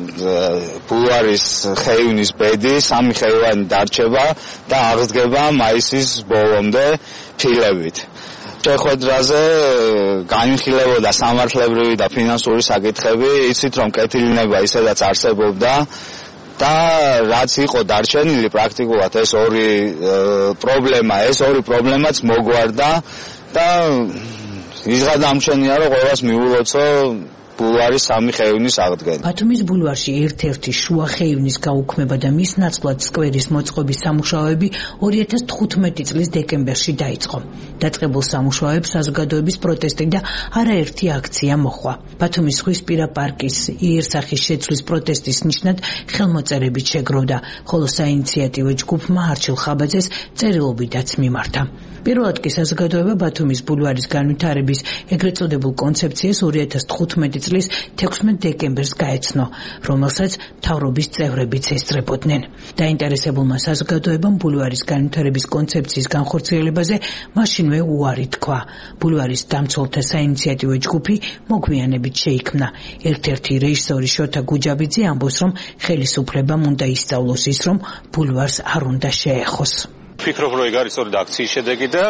ბულვარის ხეივნის ბედი სამი ხეივანი დარჩება და აღსდგება მაისის ბოლომდე ფილებით. შეხვედრაზე განიხილებოდა სამართლებრივი და ფინანსური საკითხები, იცით რომ კეთილინება ისედაც არსებობდა და რაც იყო დარჩენილი პრაქტიკულად ეს ორი პრობლემა, ეს ორი პრობლემაც მოგვარდა და იზღადამჩენია რომ ყველას მიულოცო ბულვარის სამი ხეივნის აღდგენა. ბათუმის ბულვარში ერთ-ერთი შუა ხეივნის გაუქმება და მის ნაცვლად სკვერის მოწყობის სამუშაოები ორი ათას თხუთმეტი წლის დეკემბერში დაიწყო. დაწყებულ სამუშაოებს საზოგადოების პროტესტი და არაერთი აქცია მოჰყვა. ბათუმის ზღვისპირა პარკის იერსახის შეცვლის პროტესტის ნიშნად ხელმოწერებით შეგროვდა, ხოლო საინიციატივო ჯგუფმა არჩილ ხაბაძეს წერილობითაც მიმართა. პირველად კი საზოგადოება ბათუმის ბულვარის განვითარების ეგრეთ წოდებულ კონცეფციას ორი ათას თხუთმეტი წლის თექვსმეტ დეკემბერს გაეცნო, რომელსაც მთავრობის წევრებიც ესწრებოდნენ. დაინტერესებულმა საზოგადოებამ ბულვარის განვითარების კონცეფციის განხორციელებაზე მაშინვე უარი თქვა. ბულვარის დამცველთა საინიციატივო ჯგუფი მოგვიანებით შეიქმნა. ერთ-ერთი რეჟისორი შოთა გუჯაბიძე ამბობს, რომ ხელისუფლებამ უნდა ისწავლოს ის, რომ ბულვარს არ უნდა შეეხოს. ვფიქრობ, რომ ეგ არის სწორედ აქციის შედეგი და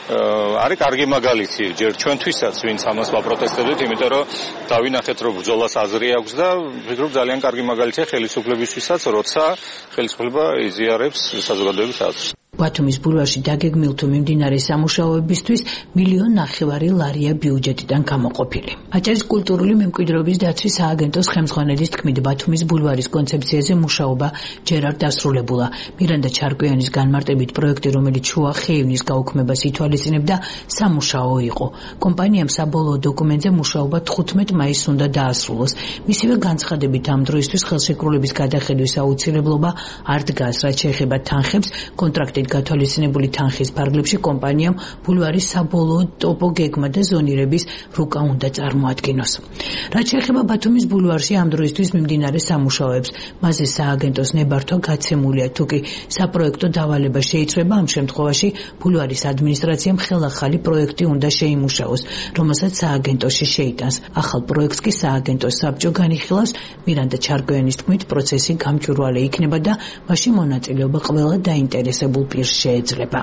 არის კარგი მაგალითი ჯერ ჩვენთვისაც, ვინც ამას ვაპროტესტებდით, იმიტომ რომ დავინახეთ, რომ ბრძოლას აზრი აქვს და ვფიქრობ ძალიან კარგი მაგალითია ხელისუფლებისთვისაც, როცა ხელისუფლება იზიარებს საზოგადოების აზრს. ბათუმის ბულვარში დაგეგმილ თუ მიმდინარე სამუშაოებისთვის მილიონ ნახევარი ლარია ბიუჯეტიდან გამოყოფილი. აჭარის კულტურული მემკვიდრეობის დაცვის სააგენტოს ხელმძღვანელის თქმით, ბათუმის ბულვარის კონცეფციაზე მუშაობა ჯერ არ დასრულებულა. მირანდა ჩარკვიანის განმარტებით პროექტი, რომელიც შუა ხეივნის გაუქმებას ითვალისწინებდა, სამუშაო იყო. კომპანიამ საბოლოო დოკუმენტზე მუშაობა თხუთმეტ მაისს უნდა დაასრულოს. მისივე განცხადებით ამ დროისთვის ხელშეკრულების გადახედვის აუცილებლობა არ დგას, რაც შეეხება თანხებს, კონტრაქტი გათვალისწინებული თანხის ფარგლებში კომპანიამ ბულვარის საბოლოო ტოპოგეგმა და ზონირების რუკა უნდა წარმოადგინოს. რაც შეეხება ბათუმის ბულვარში ამ დროისთვის მიმდინარე სამუშაოებს, მასზე სააგენტოს ნებართვა გაცემულია, თუკი საპროექტო დავალება შეიცვლება, ამ შემთხვევაში ბულვარის ადმინისტრაციამ ხელახალი პროექტი უნდა შეიმუშაოს, რომელსაც სააგენტოში შეიტანს. ახალ პროექტს კი სააგენტოს საბჭო განიხილავს. მირანდა ჩარკვიანის თქმით, პროცესი გამჭვირვალე იქნება და მასში მონაწილეობა ყველა დაინტერესებულ პირს შეეძლება.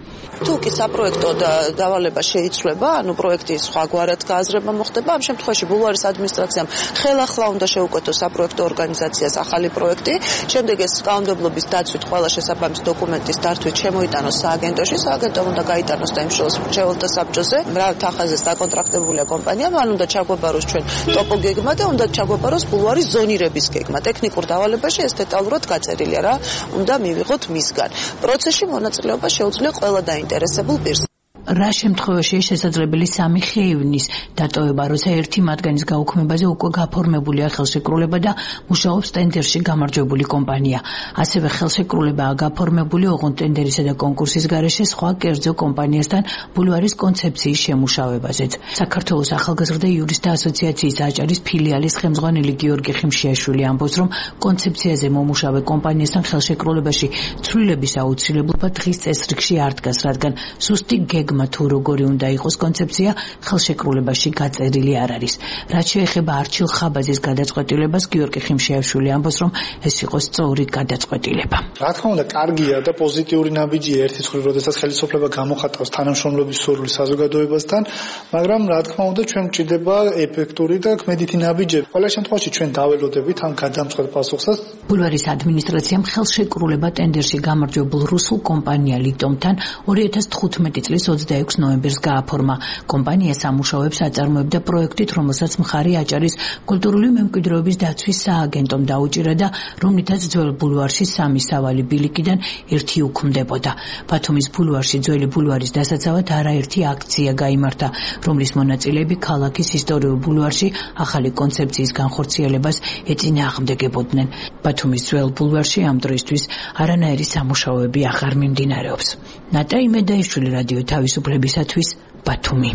თუ კი საპროექტო დავალება შეიცვლება, ანუ პროექტის სხვაგვარად გააზრება მოხდება, ამ შემთხვევაში ბულვარის ადმინისტრაციამ ხელახლა უნდა შეუკვეთოს საპროექტო ორგანიზაციას ახალი პროექტი, შემდეგ ეს კანონმდებლობის დაცვით ყველა შესაბამის დოკუმენტის დართვით შემოიტანოს სააგენტოში, სააგენტომ უნდა გაიტანოს და იმშველოს მრჩეველთა საბჭოზე, რა თანხაზეც დაკონტრაქტებულია კომპანიამ, ან უნდა ჩაგვაბაროს ჩვენ ტოპოგეგმა და უნდა ჩაგვაბაროს ბულვარის ზონირების გეგმა. ტექნიკურ დავალებაში ეს დეტალურად გაწერილია რა, უნდა მივიღოთ მისგან. პროცესში მონაწილეობა შეუძლია ყველა დაინტერესებულ პირს. რა შემთხვევაშია შესაძლებელი სამი ხეივნის დატოვება, როცა ერთი მათგანის გაუქმებაზე უკვე გაფორმებულია ხელშეკრულება და მუშაობს ტენდერში გამარჯვებული კომპანია. ასევე ხელშეკრულებაა გაფორმებული ოღონდ ტენდერისა და კონკურსის გარეშე სხვა კერძო კომპანიასთან ბულვარის კონცეფციის შემუშავებაზეც. საქართველოს ახალგაზრდა იურისტთა ასოციაციის აჭარის ფილიალის ხელმძღვანელი გიორგი ხიმშიაშვილი ამბობს, რომ კონცეფციაზე მომუშავე კომპანიასთან ხელშეკრულებაში ცვლილების აუცილებლობა დღის წესრიგში არ დგას, რადგან სუსტი გეგმა თარგმა თუ როგორი უნდა იყოს კონცეფცია ხელშეკრულებაში გაწერილი არ არის. რაც შეეხება არჩილ ხაბაძის გადაწყვეტილებას, გიორგი ხიმშეაშვილი ამბობს, რომ ეს იყო სწორი გადაწყვეტილება. რა თქმა უნდა, კარგია და პოზიტიური ნაბიჯია ერთის მხრივ, როდესაც ხელისუფლება გამოხატავს თანამშრომლობის სურვილს საზოგადოებასთან, მაგრამ რა თქმა უნდა, ჩვენ გვჭირდება ეფექტური და ქმედითი ნაბიჯები. ყველა შემთხვევაში ჩვენ დაველოდებით ამ გადამწყვეტ პასუხსაც. ბულვარის ადმინისტრაციამ ხელშეკრულება ტენდერში გამარჯვებულ რუსულ კომპანია ლიტომთან ორი ათას თხუთმეტი წლის ოცდაექვსი ნოემბერს გააფორმა. კომპანია სამუშაოებს აწარმოებდა პროექტით, რომელსაც მხარი აჭარის კულტურული მემკვიდრეობის დაცვის სააგენტომ დაუჭირა და რომლითაც ძველ ბულვარში სამი სავალი ბილიკიდან ერთი უქმდებოდა. ბათუმის ბულვარში ძველი ბულვარის დასაცავად არაერთი აქცია გაიმართა, რომლის მონაწილეები ქალაქის ისტორიულ ბულვარში ახალი კონცეფციის განხორციელებას ეწინააღმდეგებოდნენ. ბათუმის ძველ ბულვარში ამ დროისთვის არანაირი სამუშაოები აღარ მიმდინარეობს. ნატა იმედაიშვილი, რადიო თავისუფლებისათვის, ბათუმი.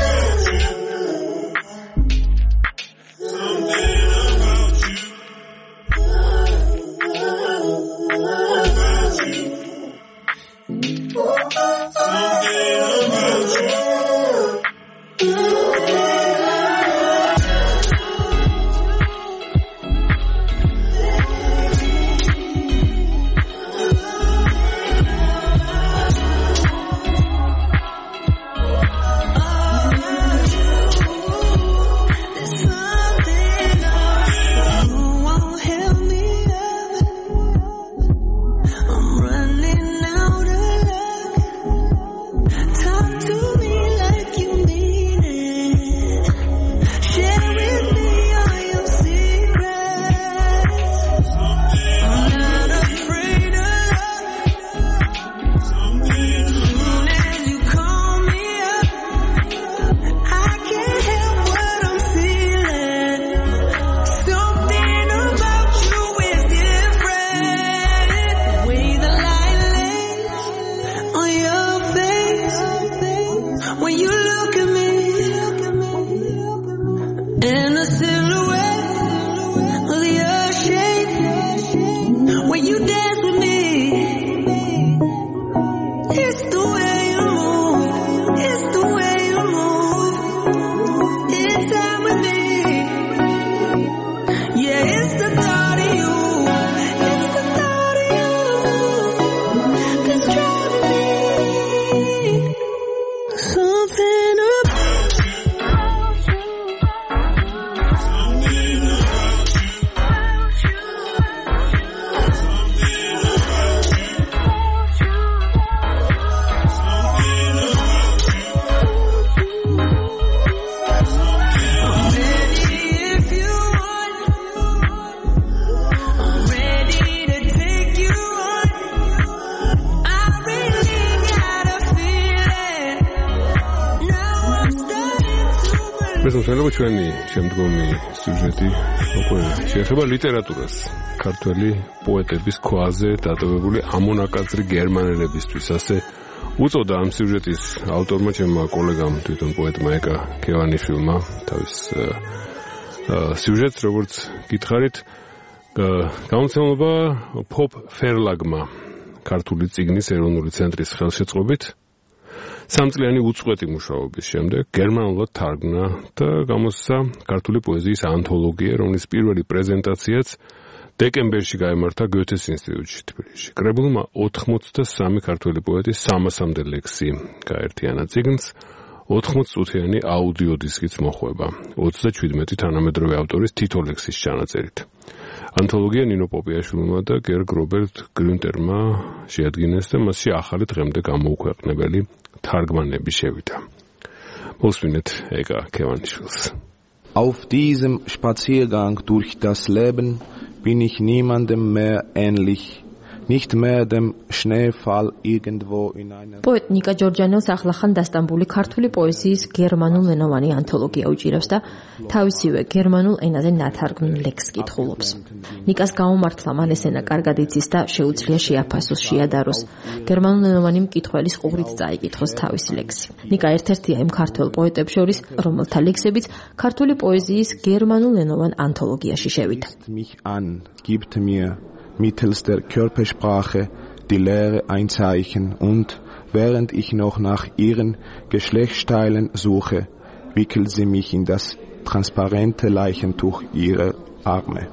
ჩვენი შემდგომი სიუჟეტი უკვე შეეხება ლიტერატურას. ქართველი პოეტების ქვაზე დატოვებული ამონაკაცრი გერმანელებისთვის, ასე უწოდა ამ სიუჟეტის ავტორმა, ჩემმა კოლეგამ, თვითონ პოეტმა ეკა ქევანიშვილმა თავის სიუჟეტს, როგორც გითხარით, გამოცემობა Pop Verlag-მა ქართული წიგნის ეროვნული ცენტრის ხელშეწყობით სამწლიანი უწყვეტი მუშაობის შემდეგ გერმანულად თარგმნა და გამოსცა ქართული პოეზიის ანთოლოგია, რომლის პირველი პრეზენტაციაც დეკემბერში გაიმართა გოეთეს ინსტიტუტში თბილისში. კრებულმა ოთხმოცდასამი ქართველი პოეტის სამასამდე ლექსი გაერთიანა წიგნს, ოთხმოცწუთიანი აუდიო დისკიც მოხვება, ოცდაჩვიდმეტი თანამედროვე ავტორის თითო ლექსის ჩანაწერით. ანთოლოგია ნინო პოპიაშვილმა და გერგ რობერტ გრუნტერმა შეადგინეს და მასში ახალი დღემდე გამოუქვეყნებელი თარგმანები შევიდა. მოსმინეთ ეკა ქევანიშვილს. Auf diesem Spaziergang durch das Leben bin ich niemandem mehr ähnlich. Nicht mehr dem Schneefall irgendwo in einer Poet Nika Georgianos ახლახან დასტამბული ქართული პოეზიის გერმანულენოვანი ანთოლოგია უჭირავს და თავისივე გერმანულ ენაზე ნათარგმნ ლექსს კითხულობს. ნიკას გამომართლა მან ეს ენა კარგად იცის და შეუძლია შეაფასოს, შეადაროს. გერმანულენოვანი მკითხველის ყურით წაიკითხოს თავისი ლექსი. ნიკა ერთ-ერთია იმ ქართველ პოეტებს შორის, რომელთა ლექსებიც ქართული პოეზიის გერმანულენოვან ანთოლოგიაში შევიდა. mich an, gibt mir mittels der Körpersprache die Lehre ein Zeichen und während ich noch nach ihren Geschlechtsteilen suche, wickelt sie mich in das transparente Leichentuch ihrer Arme.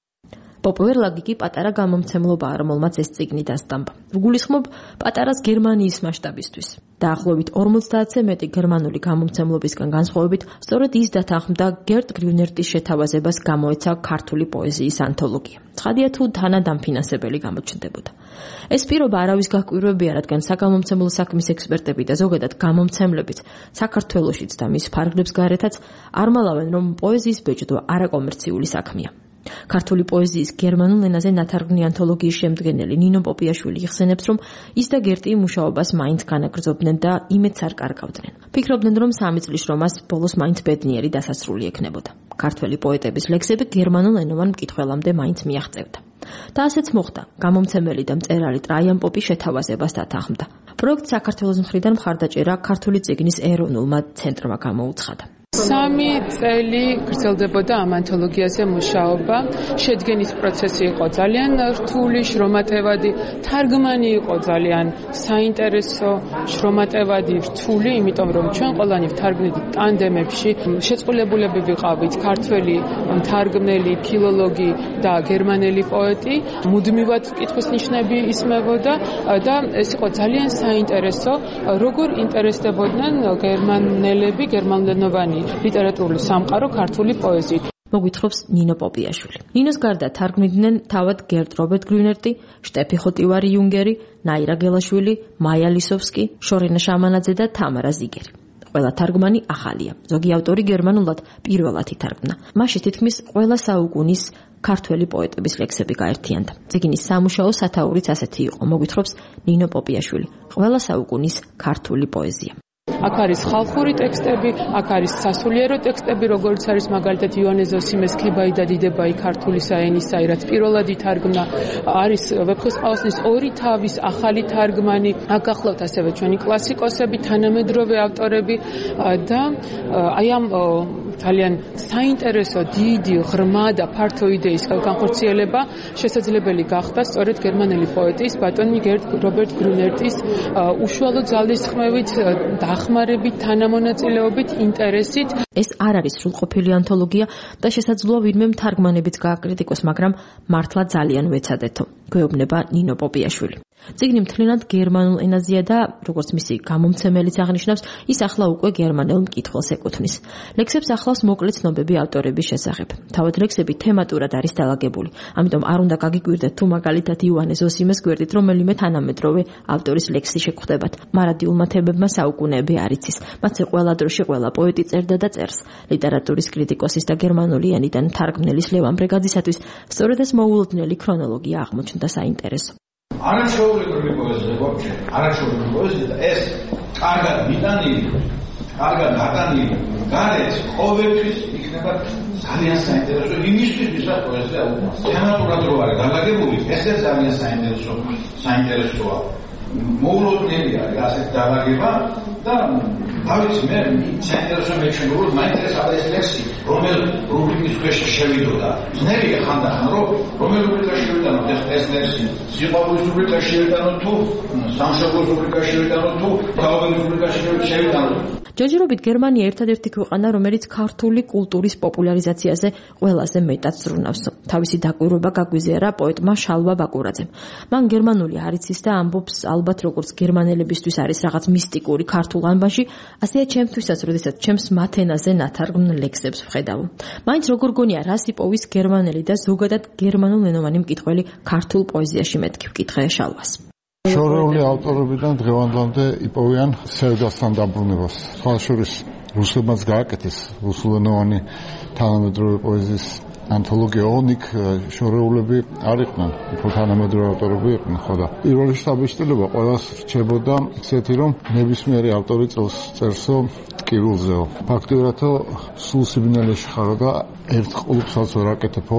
პოპუერლაგი კი პატარა გამომცემლობაა, რომელმაც ეს წიგნი დასტამბა. ვგულისხმობ პატარას გერმანიის მასშტაბისთვის. დაახლოებით ორმოცდაათზე მეტი გერმანული გამომცემლობისგან განსხვავებით, სწორედ ის დათანხმდა გერტ გრიუნერტის შეთავაზებას გამოეცა ქართული პოეზიის ანთოლოგია. ცხადია თუ თანადამფინანსებელი გამოჩნდებოდა. ეს პირობა არავის გაკვირვებია, რადგან საგამომცემლო საქმის ექსპერტები და ზოგადად გამომცემლებიც საქართველოშიც და მის ფარგლებს გარეთაც არ მალავენ, რომ პოეზიის ბეჭდვა არაკომერციული საქმეა. ქართული პოეზიის გერმანულ ენაზე ნათარგმნი ანთოლოგიის შემდგენელი ნინო პოპიაშვილი იხსენებს, რომ ის და გერტი მუშაობას მაინც განაგრძობდნენ და იმედს არ კარგავდნენ. ფიქრობდნენ, რომ სამი წლის რომას ბოლოს მაინც ბედნიერი დასასრული ექნებოდა. ქართველი პოეტების ლექსები გერმანულ ენოვან მკითხველამდე მაინც მიაღწევდა. და ასეც მოხდა. გამომცემელი და მწერალი ტრაიან პოპი შეთავაზებას დათანხმდა. პროექტ საქართველოს მხრიდან მხარდაჭერა ქართული წიგნის ეროვნულმა ცენტრმა გამოუცხადა. სამი წელი გრძელდებოდა ამ ანთოლოგიაზე მუშაობა. შედგენის პროცესი იყო ძალიან რთული, შრომატევადი, თარგმანი იყო ძალიან საინტერესო, შრომატევადი, რთული, იმიტომ რომ ჩვენ ყველანი ვთარგმნით ტანდემებში, შეწყვილებულები ვიყავით ქართველი მთარგმნელი, ფილოლოგი და გერმანელი პოეტი. მუდმივად კითხვის ნიშნები ისმევოდა და ეს იყო ძალიან საინტერესო, როგორ ინტერესდებოდნენ გერმანელები, გერმანულენოვანი ლიტერატურული სამყარო ქართული პოეზიით. მოგვითხრობს ნინო პოპიაშვილი. ნინოს გარდა თარგმნიდნენ თავად გერტ რობერტ გრიუნერტი, შტეფი ხოტივარი იუნგერი, ნაირა გელაშვილი, მაია ლისოვსკი, შორენა შამანაძე და თამარა ზიგერი. ყველა თარგმანი ახალია. ზოგი ავტორი გერმანულად პირველად ითარგმნა. მასში თითქმის ყველა საუკუნის ქართველი პოეტების ლექსები გაერთიანდა. წიგნის სამუშაო სათაურიც ასეთი იყო, მოგვითხრობს ნინო პოპიაშვილი. ყველა საუკუნის ქართული პოეზია. აქ არის ხალხური ტექსტები, აქ არის სასულიერო ტექსტები, როგორც არის მაგალითად იონე ზოსიმეს ქებაი და დიდებაი ქართული საენისაი, რაც პირველად ითარგმნა, არის ვეფხისტყაოსნის ორი თავის ახალი თარგმანი, აქ გახლავთ ასევე ჩვენი კლასიკოსები, თანამედროვე ავტორები და აი ამ ძალიან საინტერესო, დიდი, ღრმა და ფართო იდეის განხორციელება შესაძლებელი გახდა სწორედ გერმანელი პოეტის ბატონი გერტ რობერტ გრიუნერტის უშუალო ძალისხმევით, დახმარებით, თანამონაწილეობით, ინტერესით. ეს არ არის სრულყოფილი ანთოლოგია და შესაძლოა ვინმე მთარგმანებიც გააკრიტიკოს, მაგრამ მართლა ძალიან ვეცადეთო, გვეუბნება ნინო პოპიაშვილი. წიგნი მთლიანად გერმანულ ენაზეა და როგორც მისი გამომცემელიც აღნიშნავს, ის ახლა უკვე გერმანელ მკითხველს ეკუთვნის. ლექსებს ახლავს მოკლე ცნობები ავტორების შესახებ. თავად ლექსები თემატურად არის დალაგებული, ამიტომ არ უნდა გაგიკვირდეთ თუ მაგალითად იონე ზოსიმეს გვერდით რომელიმე თანამედროვე ავტორის ლექსი შეგხვდებათ. მარადიულმა თემებმა საუკუნეები არ იცის. მათზე ყველა დროში ყველა პოეტი წერდა და წერს. ლიტერატურის კრიტიკოსის და გერმანული ენიდან თარგმნელის ლევან ბრეგაძისათვის სწორედ ეს მოულოდნელი ქრონოლოგია აღმოჩნდა საინტერესო. არაჩვეულებრივი პოეზია გვაქვს, არაჩვეულებრივი პოეზია და ეს კარგად მიტანილი, კარგად დატანილი, გარეთ ყოველთვის იქნება ძალიან საინტერესო იმისთვის, ვისაც პოეზია უყვარს. თემატურად რო არის დალაგებული, ესე ძალიან საინტერესო, საინტერესოა. მოულოდნელი არის ასეთ დალაგება და თავის მე საინტერესო მეჩვენა, რომ მაინტერესა ეს ლექსი, რომელ რუბრიკის ქვეშ შევიდოდა. ძნელია ხანდახან, რომ რომელ რუბრიკაში შევიდანოთ ეს ეს ლექსი, სიყვარულის რუბრიკაში შევიდანოთ თუ სამშობლოს რუბრიკაში შევიდანოთ თუ თაობების რუბრიკაში შევიდანოთ. ჯერჯერობით გერმანია ერთადერთი ქვეყანა, რომელიც ქართული კულტურის პოპულარიზაციაზე ყველაზე მეტად ზრუნავს. თავისი დაკვირვება გაგვიზიარა პოეტმა შალვა ბაკურაძემ. მან გერმანული არ იცის და ამბობს, ალბათ როგორც გერმანელებისთვის არის რაღაც მისტიკური ქართულ ანბანში, ასეა ჩემთვისაც, როდესაც ჩემს მათ ენაზე ნათარგმნ ლექსებს ვხედავ. მაინც როგორ გონია, რას იპოვის გერმანელი და ზოგადად გერმანულენოვანი მკითხველი ქართულ პოეზიაში მეთქი ვკითხე შალვას. შორეული ავტორებიდან დღევანდლამდე იპოვიან სევდასთან დაბრუნებას. ხალხურის რუსებმაც გააკეთეს რუსულენოვანი თანამედროვე პოეზიის ანთოლოგია ონიკ, შორეულები არ იყვნენ, უფრო თანამედროვე ავტორები იყვნენ, ხო და პირველი შთაბეჭდილება ყველას რჩებოდა ისეთი, რომ ნებისმიერი ავტორი წელს წერსო ტკივილზეო. ფაქტიურადო სულ სიბნელეში ხარო და ერთ ყლუბსაც ვერ აკეთებო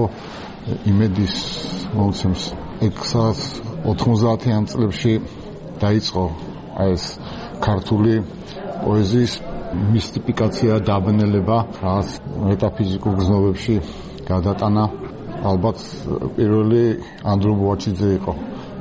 იმედის მომცემს. ექვსას ოთხმოცდაათიან წლებში დაიწყო ეს ქართული პოეზიის მისტიფიკაცია, დაბნელება, რაღაც მეტაფიზიკურ გზნობებში გადატანა. ალბათ პირველი ანდრო ბუაჩიძე იყო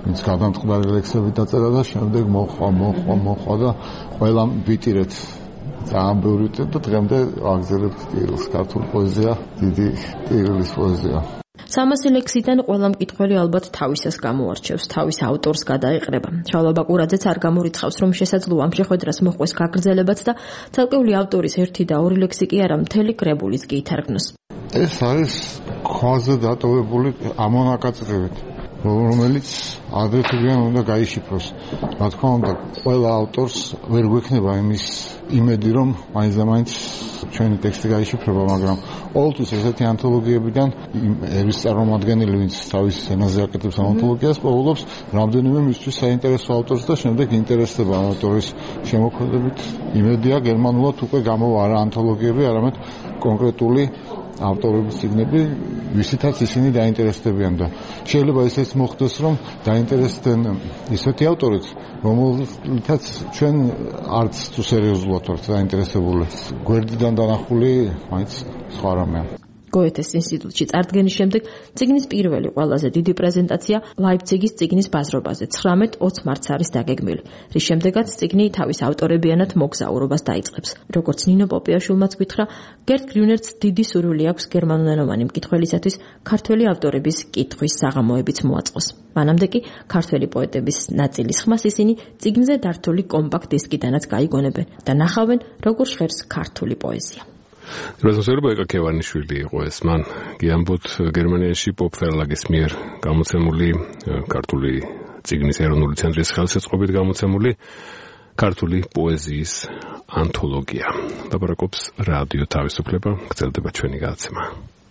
ვინც გადამწყდარი ლექსები დაწერა და შემდეგ მოხვა, მოხვა, მოხვა და ყველამ ვიტირეთ ძალიან ბევრი ვიტირეთ და დღემდე აგზელებთ ტირილს, ქართული პოეზია, დიდი ტირილის პოეზია. სამასი ლექსიდან ყველა მკითხველი ალბათ თავისას გამოარჩევს, თავის ავტორს გადაეყრება. შალვა ბაკურაძეც არ გამორიცხავს, რომ შესაძლოა ამ შეხვედრას მოჰყვეს გაგრძელებაც და ცალკეული ავტორის ერთი და ორი ლექსი კი არა, მთელი კრებულიც კი ითარგმნოს. ეს არის ქვაზე დატოვებული ამონაკაწრებით, რომელიც ადრეთიდან უნდა გაიშიფროს. რა თქმა უნდა, ყველა ავტორს ვერ გვექნება იმის იმედი, რომ მაინც და მაინც ჩვენი ტექსტი გაიშიფრება, მაგრამ ყოველთვის ესეთი ანთოლოგიებიდან ერის წარმომადგენელი, ვინც თავის ენაზე აკეთებს ანთოლოგიას, პოულობს რამდენიმე მისთვის საინტერესო ავტორს და შემდეგ ინტერესდება ავტორის შემოქმედებით. იმედია გერმანულად უკვე გამოვა არა ანთოლოგიები, არამედ კონკრეტული ავტორების წიგნები, ვისითაც ისინი დაინტერესდებიან და შეიძლება ისეც მოხდეს, რომ დაინტერესდნენ ისეთი ავტორიც, რომელთაც ჩვენ არც თუ სერიოზულად ვართ დაინტერესებული. გვერდიდან დანახული მაინც სხვა რამეა. გოეთეს ინსტიტუტში წარდგენის შემდეგ წიგნის პირველი ყველაზე დიდი პრეზენტაცია ლაიფციგის წიგნის ბაზრობაზე ცხრამეტ ოცი მარტს არის დაგეგმილი, რის შემდეგაც წიგნი თავის ავტორებიანად მოგზაურობას დაიწყებს. როგორც ნინო პოპიაშვილმაც გითხრა, გერტ გრიუნერც დიდი სურვილი აქვს გერმანულენოვანი მკითხველისათვის ქართველი ავტორების კითხვის საღამოებიც მოაწყოს. მანამდე კი ქართველი პოეტების ნაწილის ხმას ისინი წიგნზე დართული კომპაქტ დისკიდანაც გაიგონებენ და ნახავენ, როგორ ჟღერს ქართული პოეზია. როზოსერბო ეკაკევანიშვილი იყო ეს, მან გიამბოთ გერმანიაში პოპ ვერლაგის მიერ გამოცემული ქართული წიგნის ეროვნული ცენტრის ხელშეწყობით გამოცემული ქართული პოეზიის ანთოლოგია. ლაპარაკობს რადიო თავისუფლება, გრძელდება ჩვენი გადაცემა.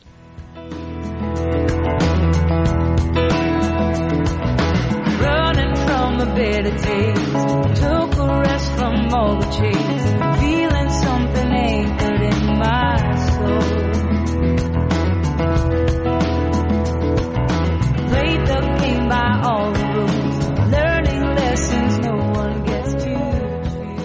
Running from a bitter taste, took a rest from all the chase, feeling something anchored in my soul. Played the game by all the rules, learning lessons no one gets to choose.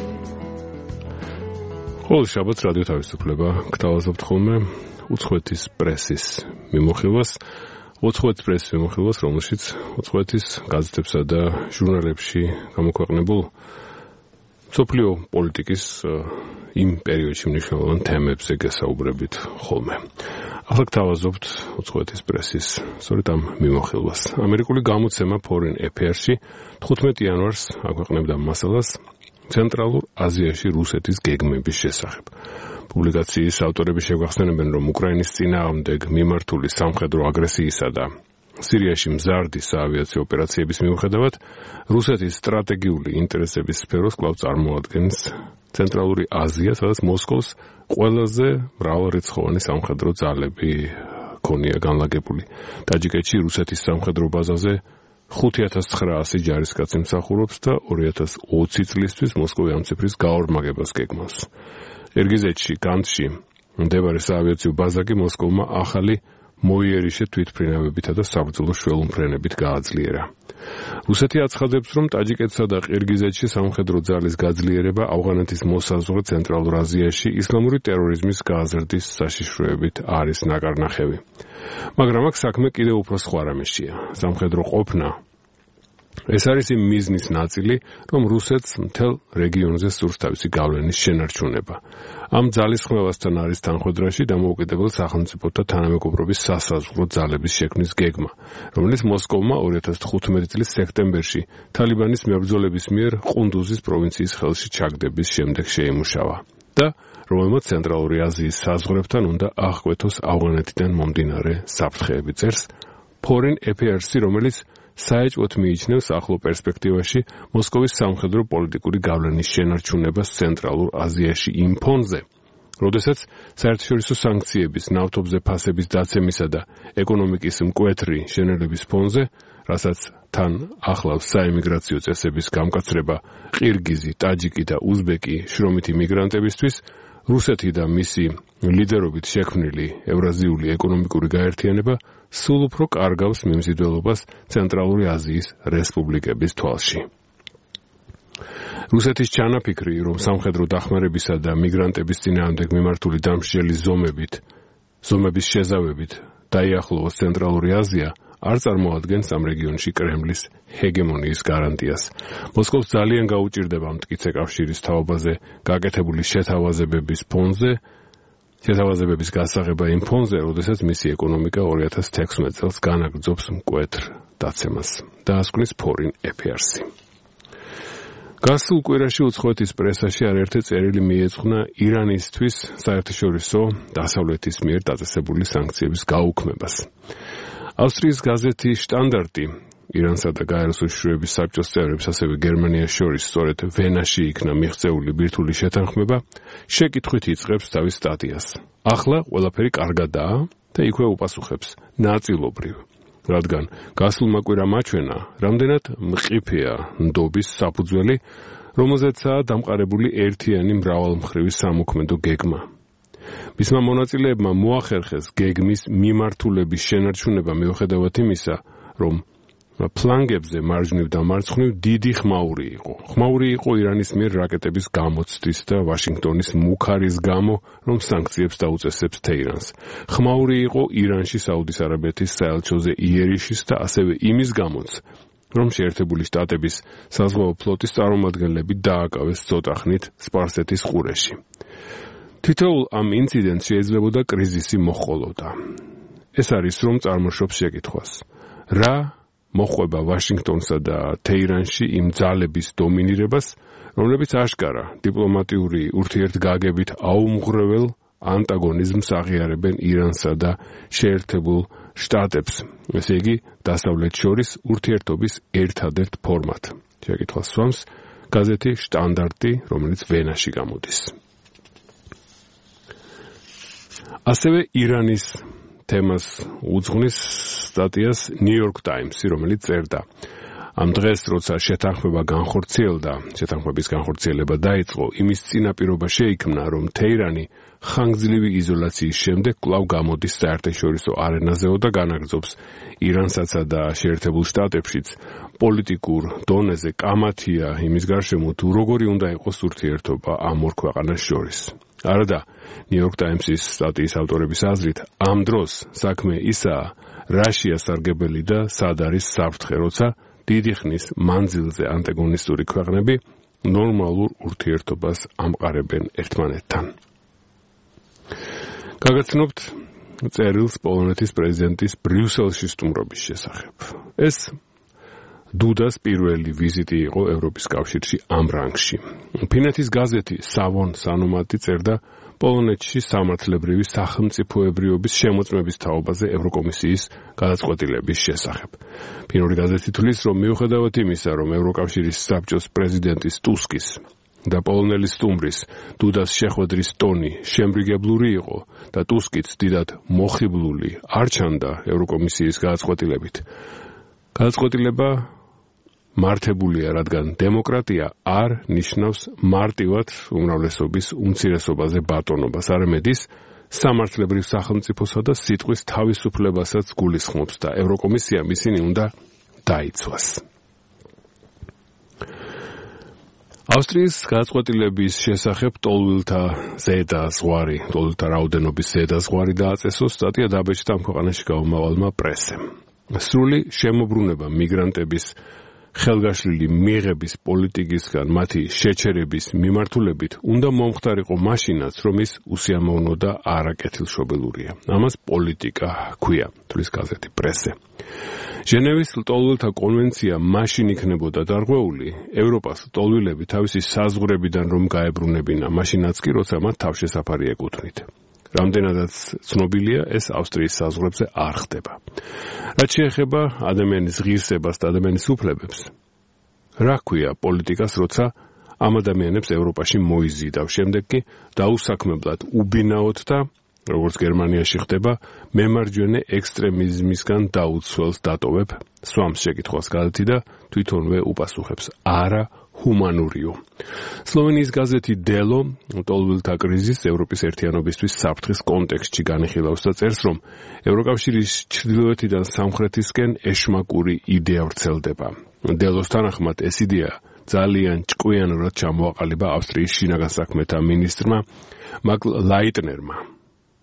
ყოველ შაბათს რადიო თავისუფლება გთავაზობთ ხოლმე უცხოეთის პრესის მიმოხილვას. უცხოეთის პრესის მიმოხილვას, რომელშიც უცხოეთის გაზეთებსა და ჟურნალებში გამოქვეყნებულ მსოფლიო პოლიტიკის იმ პერიოდში მნიშვნელოვან თემებზე გასაუბრებით ხოლმე. ახლა გთავაზობთ უცხოეთის პრესის სწორედ ამ მიმოხილვას. ამერიკული გამოცემა Foreign Affairs-ში თხუთმეტი იანვარს აქვეყნებდა მასალას ცენტრალურ აზიაში რუსეთის გეგმების შესახებ. პუბლიკაციის ავტორები შეგვახსენებენ, რომ უკრაინის წინააღმდეგ მიმართული სამხედრო აგრესიისა და სირიაში მზარდი საავიაციო ოპერაციების მიუხედავად, რუსეთის სტრატეგიული ინტერესების სფეროს კვლავ წარმოადგენს ცენტრალური აზია, სადაც მოსკოვს ყველაზე მრავალრიცხოვანი სამხედრო ძალები ქონია განლაგებული. ტაჯიკეთში რუსეთის სამხედრო ბაზაზე ხუთი ათას ცხრაასი ჯარისკაცი მსახურობს და ორი ათას ოცი წლისთვის მოსკოვი ამ ციფრის გაორმაგებას გეგმავს. ერგიზეთში, კანტში მდებარე საავიაციო ბაზა კი მოსკოვმა ახალი მოიერიშე თვითმფრინავებითა და საბრძოლო შველუმფრენებით გააძლიერა. რუსეთი აცხადებს, რომ ტაჯიკეთსა და ყირგიზეთში სამხედრო ძალის გაძლიერება ავღანეთის მოსაზღვრე ცენტრალურ აზიაში ისლამური ტერორიზმის გაზრდის საშიშროებით არის ნაკარნახევი. მაგრამ აქ საქმე კიდევ უფრო სხვა რამეშია. სამხედრო ყოფნა ეს არის იმ მიზნის ნაწილი, რომ რუსეთს მთელ რეგიონზე სურს თავისი გავლენის შენარჩუნება. ამ ძალისხმევასთან არის თანხვედრაში დამოუკიდებელ სახელმწიფოთა თანამეგობრობის სასაზღვრო ძალების შექმნის გეგმა, რომელიც მოსკოვმა ორი ათას თხუთმეტი წლის სექტემბერში თალიბანის მებრძოლების მიერ ყუნდუზის პროვინციის ხელში ჩაგდების შემდეგ შეიმუშავა და რომელმაც ცენტრალური აზიის საზღვრებთან უნდა აღკვეთოს ავღანეთიდან მომდინარე საფრთხეები, წერს Foreign Affairs-ი, რომელიც საეჭვოდ მიიჩნევს ახლო პერსპექტივაში მოსკოვის სამხედრო პოლიტიკური გავლენის შენარჩუნებას ცენტრალურ აზიაში იმ ფონზე, როდესაც საერთაშორისო სანქციების, ნავთობზე ფასების დაცემისა და ეკონომიკის მკვეთრი შენელების ფონზე, რასაც თან ახლავს საემიგრაციო წესების გამკაცრება ყირგიზი, ტაჯიკი და უზბეკი შრომითი მიგრანტებისთვის, რუსეთი და მისი ლიდერობით შექმნილი ევრაზიული ეკონომიკური გაერთიანება სულ უფრო კარგავს მიმზიდველობას ცენტრალური აზიის რესპუბლიკების თვალში. რუსეთის ჩანაფიქრი, რომ სამხედრო დახმარებისა და მიგრანტების წინააღმდეგ მიმართული დამსჯელი ზომებით, ზომების შეზავებით დაიახლოვოს ცენტრალური აზია, არ წარმოადგენს ამ რეგიონში კრემლის ჰეგემონიის გარანტიას. მოსკოვს ძალიან გაუჭირდება მტკიცე კავშირის თაობაზე გაკეთებული შეთავაზებების ფონზე, შეთავაზებების გასაღება იმ ფონზე, როდესაც მისი ეკონომიკა ორი ათას თექვსმეტ წელს განაგრძობს მკვეთრ დაცემას. დაასკვნის Foreign Affairs-ი. გასულ კვირაში უცხოეთის პრესაში არაერთი წერილი მიეძღვნა ირანისთვის საერთაშორისო დასავლეთის მიერ დაწესებული სანქციების გაუქმებას. ავსტრიის გაზეთი შტანდარტი ირანსა და გაეროს უშიშროების საბჭოს წევრებს, ასევე გერმანიას შორის სწორედ ვენაში იქნა მიღწეული ბირთვული შეთანხმება, შეკითხვით იწყებს თავის სტატიას. ახლა ყველაფერი კარგადაა და იქვე უპასუხებს ნაწილობრივ. რადგან გასულმა კვირამ აჩვენა, რამდენად მყიფეა ნდობის საფუძველი, რომელზეცაა დამყარებული ერთიანი მრავალმხრივი სამოქმედო გეგმა. მისმა მონაწილეებმა მოახერხეს გეგმის მიმართულების შენარჩუნება მიუხედავად იმისა, რომ ფლანგებზე მარჯვნივ და მარცხნივ დიდი ხმაური იყო. ხმაური იყო ირანის მიერ რაკეტების გამოცდის და ვაშინგტონის მუქარის გამო, რომ სანქციებს დაუწესებს თეირანს. ხმაური იყო ირანში საუდის არაბეთის საელჩოზე იერიშის და ასევე იმის გამოც, რომ შეერთებული შტატების საზღვაო ფლოტის წარმომადგენლები დააკავეს ცოტახნით სპარსეთის ყურეში. თითოეულ ამ ინციდენტს შეიძლებოდა კრიზისი მოჰყოლოდა. ეს არის რომ წარმოშობს შეკითხვას. რა მოხვება ვაშინგტონსა და თეირანში იმ ძალების დომინირებას, რომლებიც აშკარა დიპლომატიური ურთიერთგაგებით აუმღრევლ ანტაგონიზმს აღიარებენ ირანსა და შეერთებულ შტატებს, ესე იგი დასავლეთ შორის ურთიერთობის ერთადერთ ფორმად. შეკითხვას სვამს გაზეთი შტანდარტი, რომელიც ვენაში გამოდის. ასევე ირანის თემას უძღვნის სტატიას New York Times-ი, რომელიც წერდა: ამ დღეს, როცა შეთანხმება განხორციელდა, შეთანხმების განხორციელება დაიწყო, იმის წინაპირობა შეიქმნა, რომ თეირანი ხანგრძლივი იზოლაციის შემდეგ კვლავ გამოდის საერთაშორისო არენაზეო და განაგრძობს ირანსაცა და შეერთებულ შტატებშიც პოლიტიკურ დონეზე კამათია იმის გარშემო, თუ როგორი უნდა იყოს ურთიერთობა ამ ორ ქვეყანას შორის. არადა New York Times-ის სტატიის ავტორების აზრით, ამ დროს საქმე ისაა, რაშია სარგებელი და სად არის საფრთხე, როცა დიდი ხნის მანძილზე ანტაგონისტური ქვეყნები ნორმალურ ურთიერთობას ამყარებენ ერთმანეთთან. გაგაცნობთ წერილს პოლონეთის პრეზიდენტის ბრიუსელში სტუმრობის შესახებ. ეს დუდას პირველი ვიზიტი იყო ევროპის კავშირში ამ რანგში. ფინეთის გაზეთი სავონ სანომატი წერდა პოლონეთში სამართლებრივი სახელმწიფოებრიობის შემოწმების თაობაზე ევროკომისიის გადაწყვეტილების შესახებ. ფინური გაზეთი თვლის, რომ მიუხედავად იმისა, რომ ევროკავშირის საბჭოს პრეზიდენტის ტუსკის და პოლონელი სტუმრის დუდას შეხვედრის ტონი შემრიგებლური იყო და ტუსკიც დიდად მოხიბლული არ ჩანდა ევროკომისიის გადაწყვეტილებით. გადაწყვეტილება მართებულია, რადგან დემოკრატია არ ნიშნავს მარტივად უმრავლესობის უმცირესობაზე ბატონობას, არამედ ის სამართლებრივ სახელმწიფოსა და სიტყვის თავისუფლებასაც გულისხმობს და ევროკომისიამ ისინი უნდა დაიცვას. ავსტრიის გადაწყვეტილების შესახებ ტოლვილთა ზედა ზღვარი, ტოლვილთა რაოდენობის ზედა ზღვარი დააწესო სტატია დაბეჭდა ამ ქვეყანაში გაუმავალმა პრესემ. სრული შემოbrunება მიგრანტების ხელგაშლილი მიღების პოლიტიკისგან მათი შეჩერების მიმართულებით უნდა მომხდარიყო მაშინაც, რომ ის უსიამოვნო და არაკეთილშობილურია. ამას პოლიტიკა ჰქვია, თვლის გაზეთი პრესე. ჟენევის ტოლვილთა კონვენცია მაშინ იქნებოდა დარღვეული, ევროპას ტოლვილები თავისი საზღვრებიდან რომ გაებრუნებინა, მაშინაც კი, როცა მათ თავშესაფარი ეკუთვნით. რამდენადაც ცნობილია, ეს ავსტრიის საზღვრებზე არ ხდება. რაც შეეხება ადამიანის ღირსებას და ადამიანის უფლებებს, რა ქვია პოლიტიკას, როცა ამ ადამიანებს ევროპაში მოიზიდავ, შემდეგ კი დაუსაქმებლად უბინაოდ და, როგორც გერმანიაში ხდება, მემარჯვენე ექსტრემიზმისგან დაუცველს დატოვებ, სვამს შეკითხვას გაზეთი და თვითონვე უპასუხებს: არა ჰუმანურიო. სლოვენიის გაზეთი დელო ტოლვილთა კრიზისს ევროპის ერთიანობისთვის საფრთხის კონტექსტში განიხილავს და წერს, რომ ევროკავშირის ჩრდილოეთიდან სამხრეთისკენ ეშმაკური იდეა ვრცელდება. დელოს თანახმად ეს იდეა ძალიან ჭკვიანურად ჩამოაყალიბა ავსტრიის შინაგან საქმეთა მინისტრმა მაკლ ლაიტნერმა.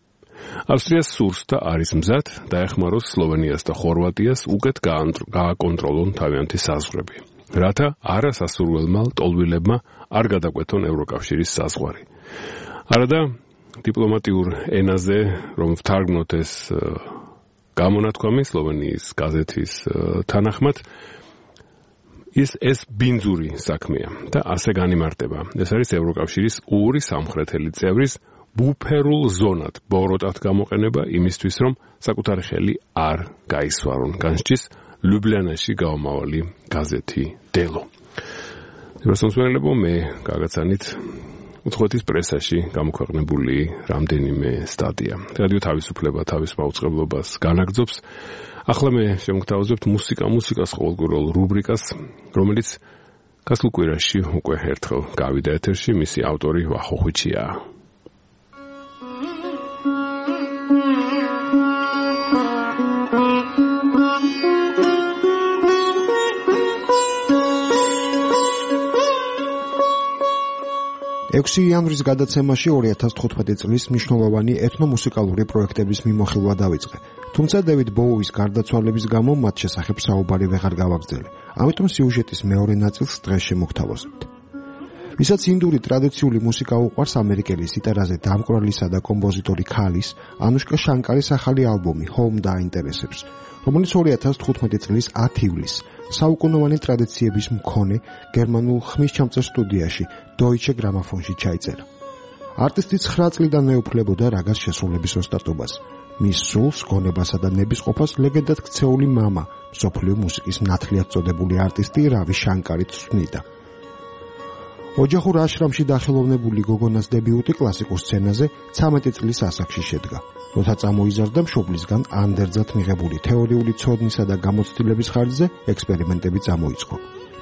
ავსტრიას სურს და არის მზად დაეხმაროს სლოვენიას და ხორვატიას უკეთ გააკონტროლონ თავიანთი საზღვრები, რათა არასასურველმა ლტოლვილებმა არ გადაკვეთონ ევროკავშირის საზღვარი. არადა დიპლომატიურ ენაზე, რომ ვთარგმნოთ ეს გამონათქვამი სლოვენიის გაზეთის თანახმად, ის ეს ბინძური საქმეა და ასე განიმარტება. ეს არის ევროკავშირის ორი სამხრეთელი წევრის ბუფერულ ზონად ბოროტად გამოყენება იმისთვის, რომ საკუთარი ხელი არ გაისვარონ. განსჭის ლუბლიანაში გაომავალი გაზეთი დელო. დიბრასონსმენელებო, მე გაგაცანით უცხოეთის პრესაში გამოქვეყნებული რამდენიმე სტატია. რადიო თავისუფლება თავის მაუწყებლობას განაგრძობს. ახლა მე შემოგთავაზებთ მუსიკა მუსიკას ყოველგვარულ რუბრიკას, რომელიც გასულ კვირაში უკვე ერთხელ გავიდა ეთერში, მისი ავტორი ვახო ხვიჩია. ექვსი იანვრის გადაცემაში ორი ათას თხუთმეტი წლის მნიშვნელოვანი ეთნომუსიკალური პროექტების მიმოხილვა დავიწყე. თუმცა დევიდ ბოუის გარდაცვალების გამო მათ შესახებ საუბარი ვეღარ გავაგრძელე. ამიტომ სიუჟეტის მეორე ნაწილს დღეს შემოგთავაზებთ. ვისაც ინდური ტრადიციული მუსიკა უყვარს, ამერიკელი სიტარაზე დამკვრალისა და კომპოზიტორი ქალის ანუშკა შანკარის ახალი ალბომი Home დაინტერესებს, რომელიც ორი ათას თხუთმეტი წლის ათი ივლისს საუკუნოვანი ტრადიციების მქონე გერმანულ ხმისჩამწერ სტუდიაში Deutsche Grammophonში ჩაიწერა. არტისტი ცხრა წლიდან მეუფლებოდა რაგას შესრულების ოსტატობას. მის სულს, გონებასა და ნებისყოფას ლეგენდად ქცეული მამა, მსოფლიო მუსიკის ნათლიად წოდებული არტისტი რავი შანკარი ცნიდა. ოჯახურ აშრამში დახელოვნებული გოგონას დებიუტი კლასიკურ სცენაზე ცამეტი წლის ასაკში შედგა. როცა წამოიზარდა მშობლისგან ანდერძად მიღებული თეორიული ცოდნისა და გამოცდილების ხარჯზე ექსპერიმენტები წამოიწყო.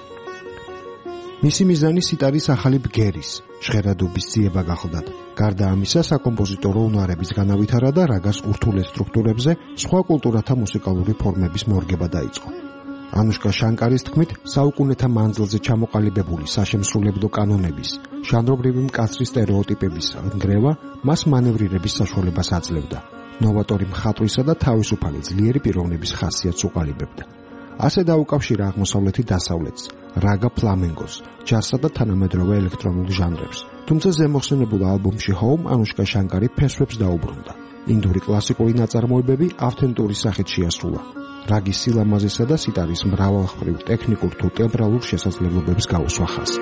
მისი მიზანი სიტარის ახალი ბგერის, ჟღერადობის ძიება გახლდათ. გარდა ამისა, საკომპოზიტორო უნარების განავითარა და რაგას ურთულეს სტრუქტურებზე სხვა კულტურათა მუსიკალური ფორმების მორგება დაიწყო. ანუშკა შანკარის თქმით, საუკუნეთა მანძილზე ჩამოყალიბებული საშემსრულებლო კანონების, ჟანრობრივი მკაცრი სტერეოტიპების ნგრევა მას მანევრირების საშუალებას აძლევდა. ნოვატორი მხატვრისა და თავისუფალი ძლიერი პიროვნების ხასიათს უყალიბებდა. ასე დაუკავშირა აღმოსავლეთი დასავლეთს, რაგა ფლამენგოს, ჯაზსა და თანამედროვე ელექტრონულ ჟანრებს. თუმცა ზემოხსენებულ ალბომში Home ანუშკა შანკარი ფესვებს დაუბრუნდა. ინდური კლასიკური ნაწარმოებები ავთენტური სახით შეასრულა. რაგის სილამაზისა და სიტარის მრავალმხრივ ტექნიკურ თუ ტემბრალურ შესაძლებლობებს გაუსვა ხაზი.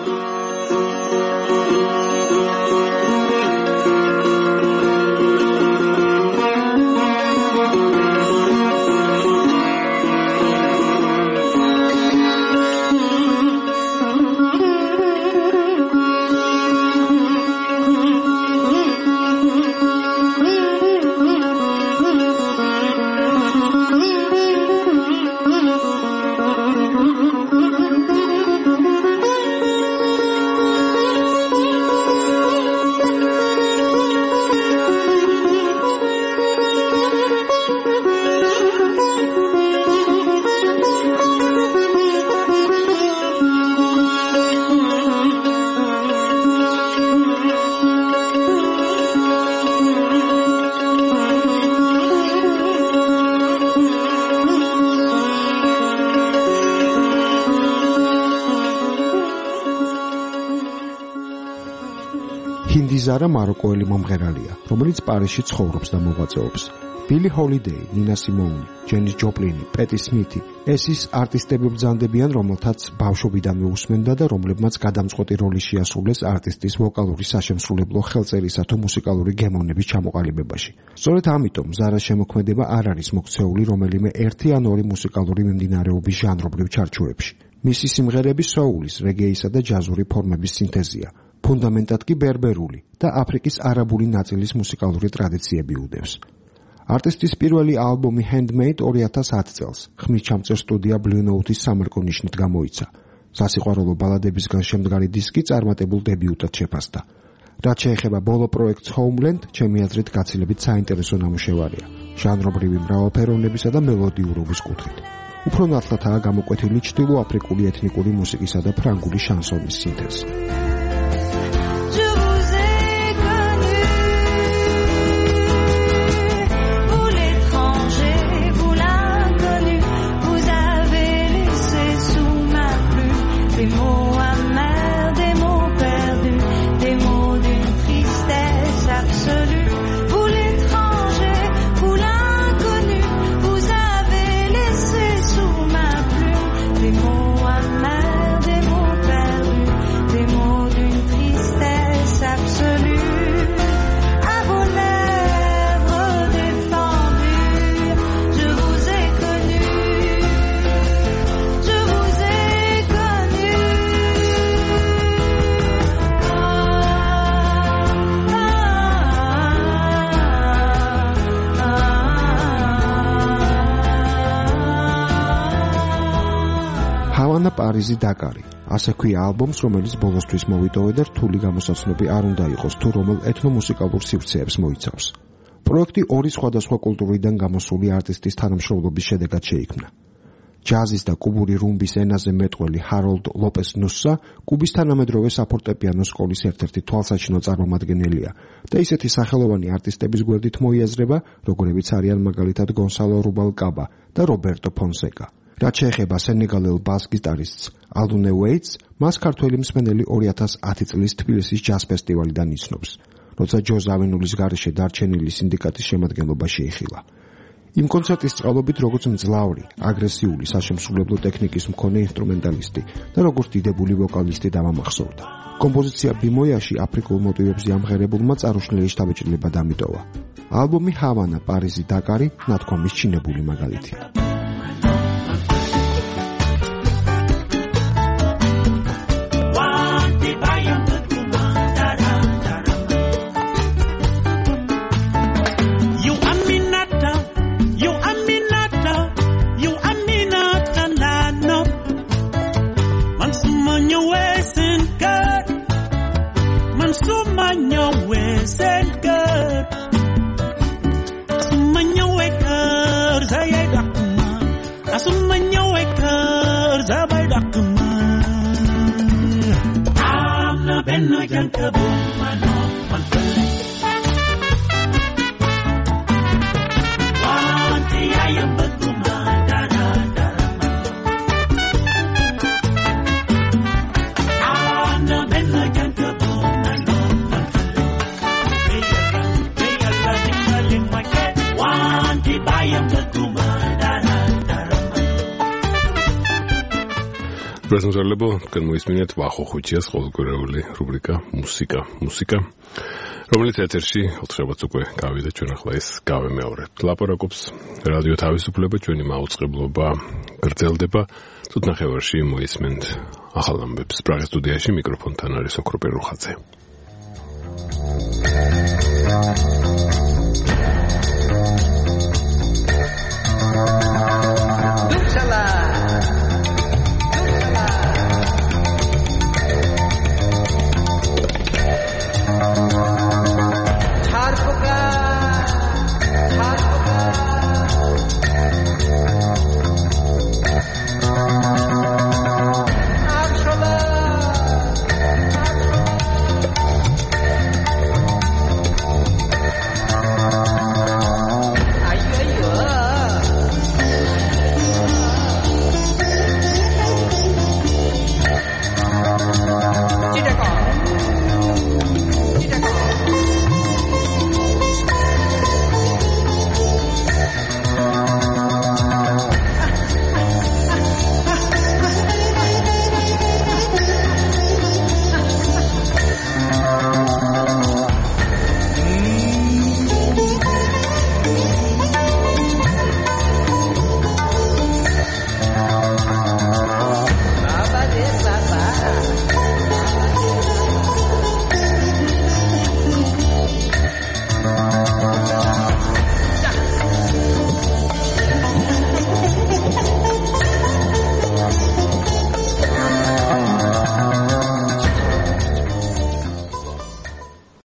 ზარა მაროკოელი მომღერალია, რომელიც პარიზში ცხოვრობს და მოღვაწეობს. ბილი ჰოლიდეი, ნინა სიმოუნი, ჯენის ჯოპლინი, პეტი სმითი, ეს ის არტისტები ბრძანდებიან, რომელთაც ბავშვობიდანვე უსმენდა და რომლებმაც გადამწყვეტი როლი შეასრულეს არტისტის ვოკალური საშემსრულებლო ხელწერისა თუ მუსიკალური გემოვნების ჩამოყალიბებაში. სწორედ ამიტომ ზარას შემოქმედება არ არის მოქცეული რომელიმე ერთი ან ორი მუსიკალური მიმდინარეობის ჟანრობრივ ჩარჩოებში. მისი სიმღერები სოულის, რეგეისა და ჯაზური ფორმების სინთეზია. ფუნდამენტად კი ბერბერული და აფრიკის არაბული ნაწილის მუსიკალური ტრადიციები უდევს. არტისტის პირველი ალბომი Handmade ორი ათას ათი წელს ხმისჩამწერ სტუდია Blue Note-ის სამერკო ნიშნით გამოიცა. სასიყვარულო ბალადებისგან შემდგარი დისკი წარმატებულ დებიუტად შეფასდა. რაც შეეხება ბოლო პროექტს Homeland, ჩემი აზრით გაცილებით საინტერესო ნამუშევარია, ჟანრობრივი მრავალფეროვნებისა და მელოდიურობის კუთხით. უფრო ნათლადაა გამოკვეთილი ჩრდილოაფრიკული ეთნიკური მუსიკისა და ფრანგული შანსონის სინთეზი. Je vous ai connu პარიზი დაკარი. ასე ქვია ალბომს, რომელიც ბოლოსთვის მოვიტოვე და რთული გამოსაცნობი არ უნდა იყოს, თუ რომელ ეთნომუსიკალურ სივრცეებს მოიცავს. პროექტი ორი სხვადასხვა კულტურიდან გამოსული არტისტის თანამშრომლობის შედეგად შეიქმნა. ჯაზის და კუბური რუმბის ენაზე მეტყველი ჰაროლდ ლოპეს ნუსსა კუბის თანამედროვე საფორტეპიანო სკოლის ერთ-ერთი თვალსაჩინო წარმომადგენელია და ისეთი სახელოვანი არტისტების გვერდით მოიაზრება, როგორებიც არიან მაგალითად გონსალო რუბალკაბა და რობერტო ფონსეკა. რაც შეეხება სენეგალელ ბას გიტარისტს ალუნე უეიტს, მას ქართველი მსმენელი ორი ათას ათი წლის თბილისის ჯაზ ფესტივალიდან იცნობს, როცა ჯო ზავენულის გარეშე დარჩენილი სინდიკატის შემადგენლობაში იხილა. იმ კონცერტის წყალობით როგორც მძლავრი, აგრესიული საშემსრულებლო ტექნიკის მქონე ინსტრუმენტალისტი და როგორც დიდებული ვოკალისტი დამამახსოვრდა. კომპოზიცია ბიმოიაში აფრიკულ მოტივებზე ამღერებულმა წარუშნელი შთაბეჭდილება დამიტოვა. ალბომი ჰავანა, პარიზი, დაკარი ნათქვამის ჩინებული მაგალითია. პრეზენტალებო თქვენ მოისმინეთ ვახო ხუჩიას ყოველკვირეული რუბრიკა მუსიკა მუსიკა რომელიც ეთერში ოთხშაბათს უკვე გავიდა, ჩვენ ახლა ეს გავემეორებთ. ლაპარაკობს რადიო თავისუფლება, ჩვენი მაუწყებლობა გრძელდება. თუთ ნახევარში მოისმენთ ახალ ამბებს. პრაღის სტუდიაში მიკროფონთან არის ოქროპერ რუხაძე.